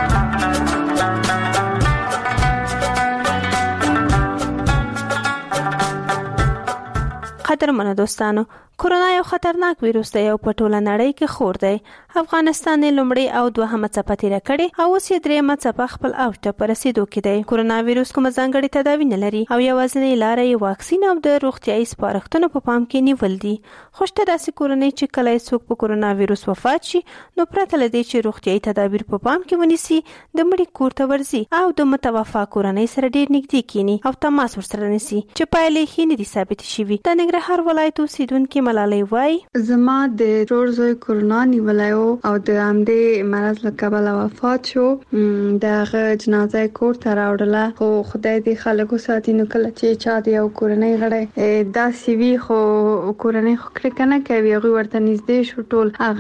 قدرمنو دوستانو، کرونا یو خطرناک ویروس دی او په ټوله نړۍ کې خور دی. افغانستان یې لومړی او دوهمه څپه تیره کړې او اوس یې درېیمه څپه خپل اوج ته په رسېدو کې دی. کرونا ویروس کومه ځانګړې تداوی نه لري او یوازینۍ لاره یې واکسین او د روغتیايي سپارښتنو په پام کې نیول دي. خو شته داسې کورنۍ چې کله څوک په کرونا ویروس وفات شي نو پرته له دې چې روغتیايي تدابیر په پام کې ونیسي د مړي کور ته ورځي او د متوفا کورنۍ سره ډېر نږدې کینی او تماس ورسره نیسي چې پایلې ښې نه دي ثابتې شوي. د ننګرهار ولایت اوسیدونکي ملالۍ وایي زما د ترور زوی کرونا نیولی او د همدې مرض له کبله وفات شو. د هغه جنازه کور ته راوړله، خو خدای دې خلکو ساتي. نو کله چې چا د یو کورنۍ غړی داسې وي خو کورنۍ خو کرکه نه کوي، هغوی ورته نږدې شو،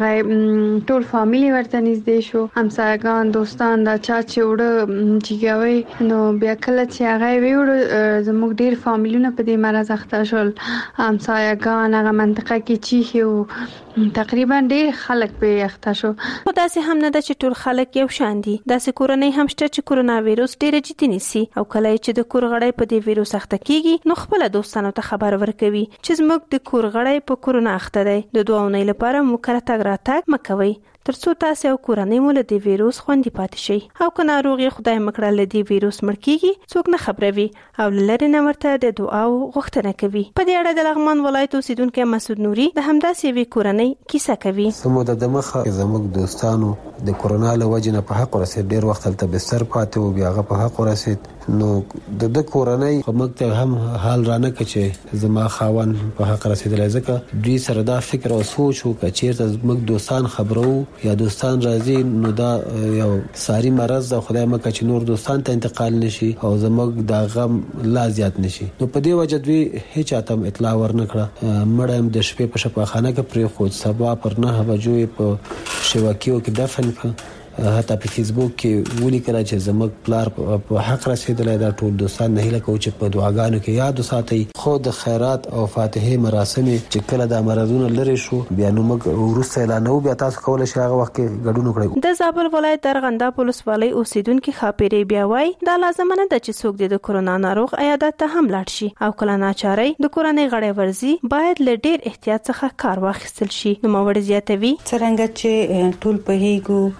ټول فامیل ورته نږدې شو، همسایګان دوستان دا چا چې وړه جیګوي. نو بیا کله چې هغه ویوړه زموږ ډېر فامیلونه په دې مرض اخته شول، همسایګان هغه منطقه کې چیخي او تقریبا ډېر خلک په اخته شو. خو داسې هم نه ده چې ټول خلک یو شان دي. داسې کورنۍ هم شته چې کرونا ویروس ډېر جدي نیسي او کله چې د کور غړی په دې ویروس اخته کیږي نو خپل دوستانو ته خبر ورکوي چې زموږ د کور غړی په کرونا اخته دی. د 2 اونۍ لپاره مو کله تګ راتګ مه کوئ ترڅو تاسو او کورنۍ مو له دې ویروس خوندي پاتې شي. او که ناروغي خدای مکړه له دې ویروس مړ کیږي څوک نه خبروي او لری نه ورته د دعا او غوښتنه کوي. په دې اړه د لغمان ولایت اوسیدونکو مسعود نوري د همداسې وی کورنۍ کیسه کوي. سمو د مخه زموږ دوستانو د کرونا له وجې نه په حق ورسېد، ډېر وخت هلته بستر پاتې و، بیا هغه په حق ورسېد. نو د کورنۍ په موږ ته هم حال رانه کړ چې زما خاوند په حق رسېدلی، ځکه دوی سره دا فکر او سوچ و که چېرته زموږ دوستان خبرو یا دوستان راځي نو دا یو ساری مرض ده، خدای مکړه چې نور دوستان ته انتقال نشي او زموږ دا غم لا زیات نشي. نو په دې وجه دوی هیڅ چاته اطلاع ورنه کړه. مړه هم د شپې په شفاخانه کې پرېښود، سبا پر 9 بجو یې په شواکیو کې دفن کړ. حتی په فیسبوک کې ولیکل چې زموږ پلار په حق رسېدلی. دا ټول دوستان نه هیله کوو چې په دعاګانو کې یاد وساتئ. خو د خیرات او فاتحې مراسم چې کله دا مرضونه لرې شو بیا نو موږ وروسته اعلانوو، بیا تاسو کولی شئ هغه وخت کې ګډون وکړئ. د زابل ولایت د ارغنداب ولسوالۍ اوسیدونکي ښاپیرې بیا وایي دا لازمه نه ده چې څوک د کرونا ناروغ عیادت ته هم لاړ شي او کله ناچارۍ د کورنۍ غړی ورځي باید له ډېر احتیاط څخه کار واخیستل شي. نوموړی زیاتوي څرنګه چې ټول پوهیږو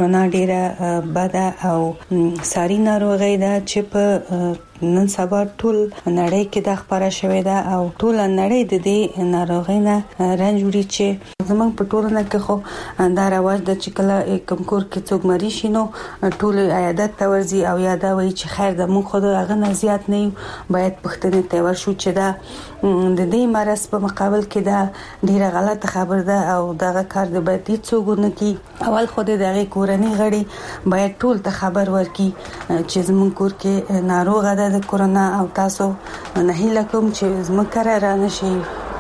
کورونا ډیره بده او ساري ناروغي ده چې په نن سبا ټول نړۍ کې د خبره شوې ده او ټول نړۍ د دې ناروغۍ نه رنجوري چې زمونږ په ټولنه کې خو دا رواج د چې کله کوم کور کې څوک مریض شي نو ټول عیادت ته ورځي او یاده وایي چې خیر د موږ خو هغه نه زیات نه یو باید پښتنې ته ورشو چې دا د دې مرز په مقابل کې دا ډیره غلطه خبر ده او دغه کار د باید څوک نه کی اول خو دغه کورنۍ غړي باید ټول ته خبر ورکي چې زمونږ کور کې ناروغه ده د کورونا او تاسو نه هیله کوم چې زموږ را نشي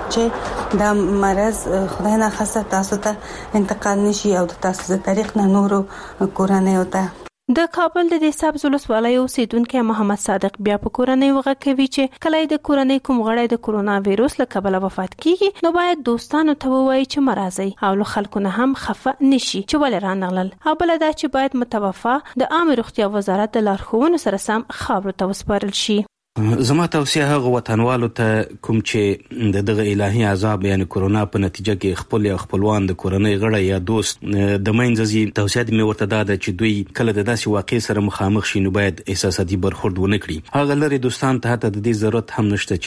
چې دا مرز خدای نه خاصه تاسو ته انتقال نشي او تاسو د طریق نه نورو کورنۍ وته د کابل د سبز ولسوالۍ اوسیدونکو محمد صادق بیا په کورنۍ وغه کوي چې کله د کورنۍ کوم غړی د کرونا وایروس له کبله وفات کیږي نو باید دوستانو ته ووایي چې مرزي او له خلکو نه هم خفه نشي چې ول رانغلل او بل دا چې باید متوفا د عامه روغتیا وزارت د لارښوونو سره سم خاورو ته وسپارل شي. زما توصیه هغه وطنوالو ته کوم چې دغه الهي عذاب یعنی کرونا په نتیجه کې خپل خپلوان د کورنۍ غړي یا دوست د منځزي توصیه مې ورته ده چې دوی کله د داسې واقع سره مخامخ شي نو باید احساساتي برخورد ونه کړي. هغه لري دوستان ته ته د دې ضرورت هم نشته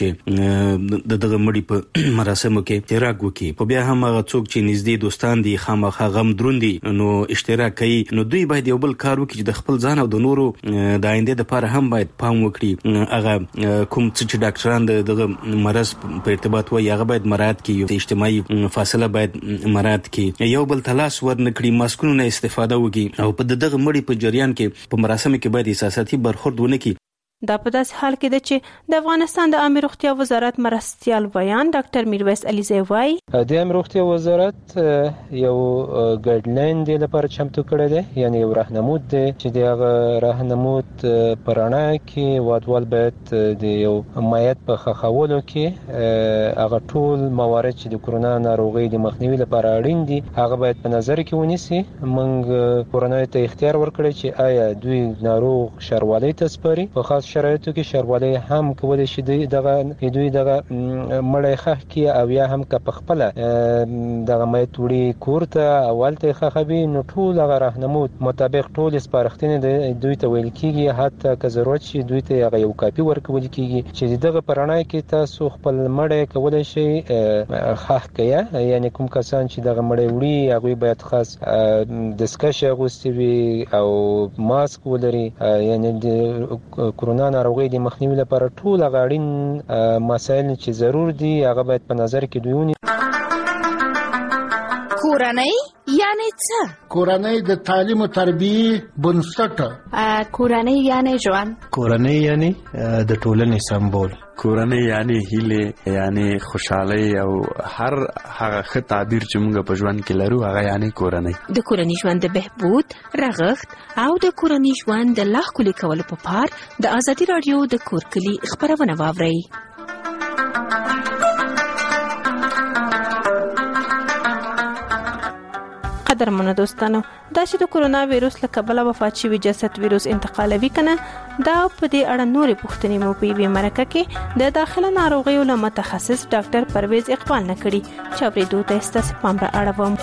چې دغه مړي په مراسمو کې اشتراک وکړي. په بیا هم هغه څوک چې نږدې دوستان دي خامخا غم دروندي نو اشتراک کوي نو دوی باید یو بل کار وکړي چې د خپل ځان او د نورو د آینده لپاره هم باید پام وکړي. هغه کوم چې ډاکټران دغه مرز په ارتباط وایي هغه باید مراعات کړي، اجتماعي فاصله باید مراعات کړي، یو بل تلاش ورنکړي، ماسکونو نه استفاده وکړي او په دغه مړي په جریان کې په مراسم کې باید احساساتي برخورد ونه کړي. دا په داسې حال کې ده چې د افغانستان د عامه روغتیا وزارت مرستيال ویان ډاکټر میرویس علیزی وایي د عامه روغتیا وزارت یو ګایډلاین دی لپاره چمتو کړی دی، یعنی یو راهنمود دی چې د راهنمود پرانا کې وادوال باید د یو مایعات په خخولو کې هغه ټول موارد چې د کرونا ناروغي د مخنیوي لپاره اړین دي هغه باید په نظر کې ونیسي. موږ کورنۍ ته اختیار ورکړی چې آیا دوی ناروغ شروالۍ ته سپاري په خاص شرایطو کې شروالۍ هم کولای شي دغه مړی خخ کې او یا هم که په خپل دغه مایعات وړي کور ته اول ته خخوي نو ټول هغه راهنمود مطابق ټول سپارښتنې دوی ته ویل کیږي، حتی که ضرورت شي دوی ته هغه یو کاپي ورکول کیږي چې دغه پرانای کې تاسو خپل مړی کولای شي خخ کړئ. یعنی کوم کسان چې دغه مړی وړي هغه باید خاص دسکش اغوستي وي او ماسک ولري، یعنی د کرونا ناروغي د مخنیوي لپاره ټول غاړین مسایل چې ضرور دي هغه باید په نظر کې دوی. کورنۍ یعنی څه؟ کورنۍ د تعلیم او تربیه بنسټ. کورنۍ یعنی ژوند. کورنۍ یعنی د ټولنې سمبول. کورنۍ یعنی هیله یعنی خوشحالي او هر هغه ښه تعبیر چې موږ په ژوند کې لرو هغه یعنی کورنۍ. د کورنۍ ژوند د بهبود رغښت او د کورنۍ ژوند د لا ښکلي کولو په پار د ازادي رادیو د کور کلي خبرونه واورئ. قدرمنو دوستانو، دا چې د کرونا وایروس له کبله وفات شوی جسد وایروس انتقالوي کنه دا په دې اړه نورې پوښتنې مو په یوې مرکه کې د داخله ناروغیو له متخصص ډاکټر پرویز اقبال نه کړي چې اورېدو ته ستاسو پام را اړوم.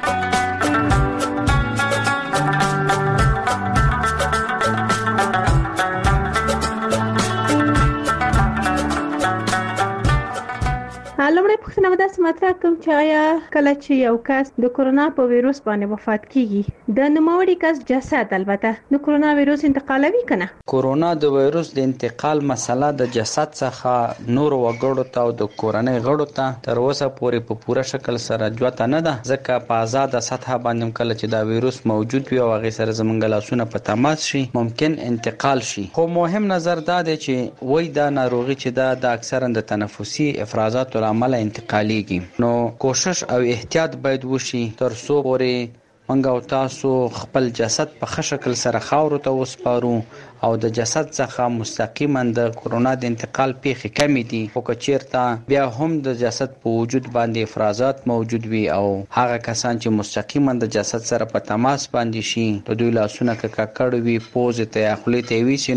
لومړی پوښتنه به داسې مطرح کوم چې آیا کله چې یو کس د کرونا په وایروس باندې وفات کیږي د نوموړي کس جسد البته د کرونا وایروس انتقالوي کنه؟ کرونا د وایروس د انتقال مسله د جسد څخه نور وګړو ته او د کورنۍ غړو ته تر اوسه پورې په پوره شکل سره جوته نه ده، ځکه په آزاد سطح باندې کله چې دا وایروس موجود وي او هغه سره زمونږ لاسونه په تماس شي ممکن انتقال شي. خو مهم نظر دا دی چې وای دا ناروغي چې دا اکثرا د تنفسي افرازاتو عمل انتقالیږي، نو کوشش او احتیاط باید وشي تر څو پورې موږ او تاسو خپل جسد په ښه شکل سره خاورو ته وسپارو او د جسد څخه مستقیما د کرونا د انتقال پیښې کمې دي. خو که چیرته بیا هم د جسد په وجود باندې افرازات موجود وي او هغه کسان چې مستقیما د جسد سره په تماس باندې شي د دوی لاسونه که ککړ وي پوزې ته یا خولې ته یې ویسي نو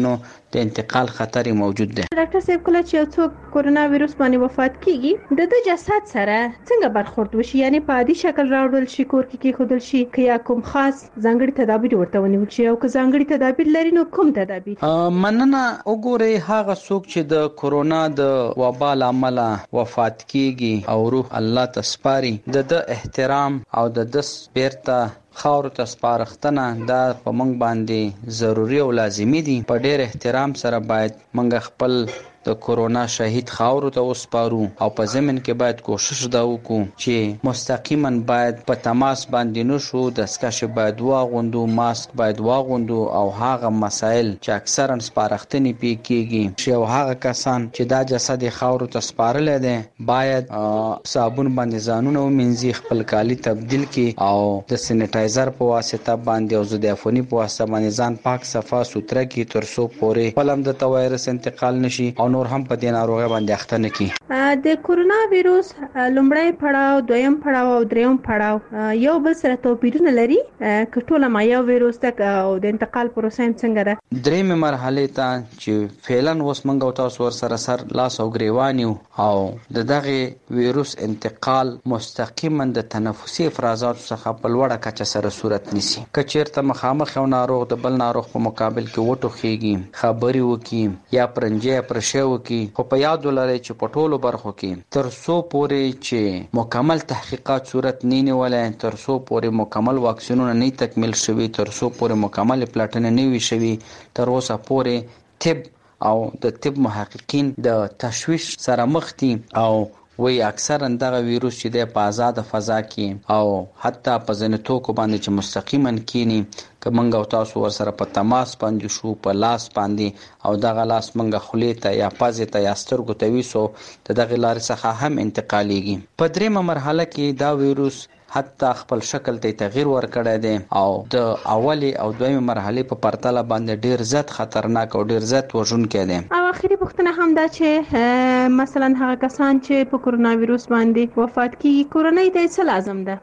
د انتقال خطر موجود دی. ډاکټر صاحب کله چې یو څوک کورونا وایروس باندې وفات کیږي د جسد سره څنګه برخورد وشي، یعنی په عادي شکل راوړل شي، کور کې خودل شي، که یا کوم خاص ځانګړي تدابیر ورته ونیول شي، او که ځانګړي تدابیر لري نو کوم تدابیر؟ مننه. وګورئ هغه څوک چې د کورونا د وبا له امله وفات کیږي او روح الله ته سپاري، د احترام او د بیرته خاور ته سپارښتنه دا په موږ باندې ضروری او لازمی دي. په ډېر احترام سره باید موږ خپل د کورونا شهید خاور ته وسپارو او په ضمن کې باید کوشش دا وکړو چې مستقیما باید په تماس باندې نشو، دستکشې باید واغوندو، ماسک باید واغوندو او هغه مسائل چې اکثرا سپارښتنې پې کېږي چې هغه کسان چې دا جسد خاور ته سپارلی دی باید صابون باندې ځانونه ومینځي، خپل کالي تبدیل کړي او د سینیټایزر په واسطه باندې او ضد عفوني په واسطه باندې ځان پاک صفا سوتره کړي تر څو پورې خپل هم د وایرس انتقال نشي او نور هم په دې ناروغي باندې اخته نه کی. د کورونا وایروس لومړی پړاو، دویم پړاو او دریم پړاو یو بل سره توپیرونه لري؟ که ټول ما یو وایروس تک او د انتقال پروسه هم څنګه ده؟ درېمه مرحله ته چې فعلا اوس موږ او تاسو ور سره سر لاس او ګریوان یو او دغه وایروس انتقال مستقیما د تنفسي افرازات څخه په لوړه کچه سره صورت نیسي. که چیرته مخامخ یو ناروغ د بل ناروغ په مقابل کې وټوخیږي، خبري وکي یا پرنجې پرشه وکي، خو په یاد ولرئ چې په ټولو برخو کې تر څو پورې چې مکمل تحقیقات صورت نه نیولای، تر څو پورې مکمل واکسینونه نه تکمیل شوي، تر څو پورې مکمل پلاټنه نه وي شوي، تر اوسه پورې طب او د طب محققین د تشویش سره مخ دي او وی اکثرا دغه ویروس چې د په آزاد فضا کې او حتی په ځینې توکو باندې چې مستقیما کینی که منګ او تاسو ور سره په تماس باندې شو، په لاس باندې او دغه لاس منګ خولې ته یا پزې ته یا سترګو ته ویسو د دغه لارې څخه هم انتقالیږي. په دریمه مرحله کې دا ویروس حتی خپل شکل ته تغییر ورکړی دی او د اولی او دویمه مرحله په پرتله باندې ډیر زیات خطرناک او ډیر زیات وژونکی دی. او اخیری پوښتنه هم دا چې مثلا هغه کسان چې په کورونا وایروس باندې وفات کیږي، کورنۍ ته څه لازم ده؟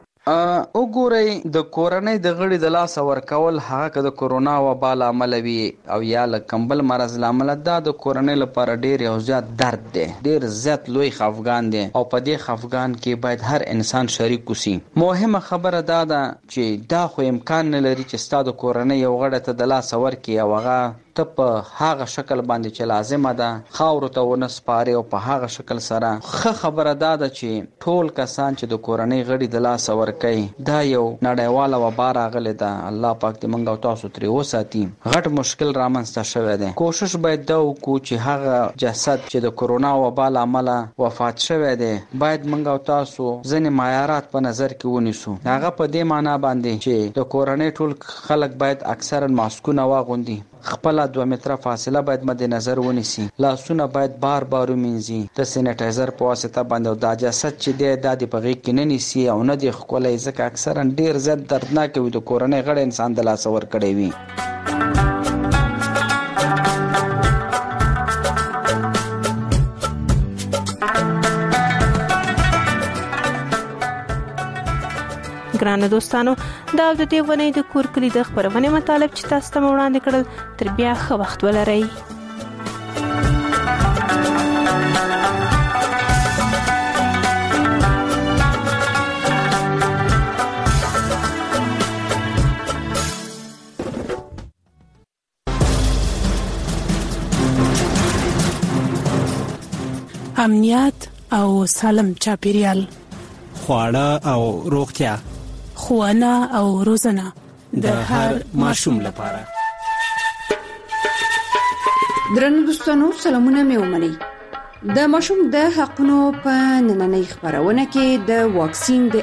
وګورئ د کورنۍ د غړي د لاس ورکول هغه که د کورونا وبا له امله وي او یا له کمبل مرض له امله، دا د کورنۍ لپاره ډیر یو زیات درد دی، ډیر زیات لوی خفګان دی او په دې خفګان کې باید هر انسان شریک وسی. مهمه خبره دا ده چې دا خو امکان نه لري چې ستا د کورنۍ یو غړی ته د لاس ورکړي او هغه ته په هغه شکل باندې چې لازمه ده خاورو ته ونه سپاري او په هغه شکل سره. ښه خبره دا ده چې ټول کسان چې د کورنۍ غړي د لاس ورکوي دا یو نړیواله وبا راغلې ده، الله پاک دې موږ او تاسو ترې وساتي. غټ مشکل رامنځته شوی دی. کوشش باید دا وکړو چې هغه جسد چې د کورونا وبا له امله وفات شوی دی باید موږ او تاسو ځینې معیارات په نظر کې ونیسو. هغه په دې معنا باندې چې د کورنۍ ټول خلک باید اکثرا ماسکونه واغوندي، خپل 2 متره فاصله باید مد نظر ونیسي، لاسونه باید بار بار ومینځي د سینیټایزر په واسطه باندې او دا جسد چې دی دا د په غېږ کې نه نیسي او نه دی ښکلی، ځکه اکثرا ډیر زیات دردناک وي د کورنۍ غړی انسان د لاسه ورکړی وي. ګرانو دوستانو، دا د دې ونې د کور کلی د خبرونې مطالب چې تاسو ته وړاندې کړل، تر بیا ښه وخت ولرئ. امنیت او سالم چاپیریال، خواړه او روغتیا، ښوونه او روزنه د هر ماشوم لپاره. درنو دوستانو، سلامونه مې ومنئ. د ماشوم د حقونو په نننۍ خبرونه کې د واکسین د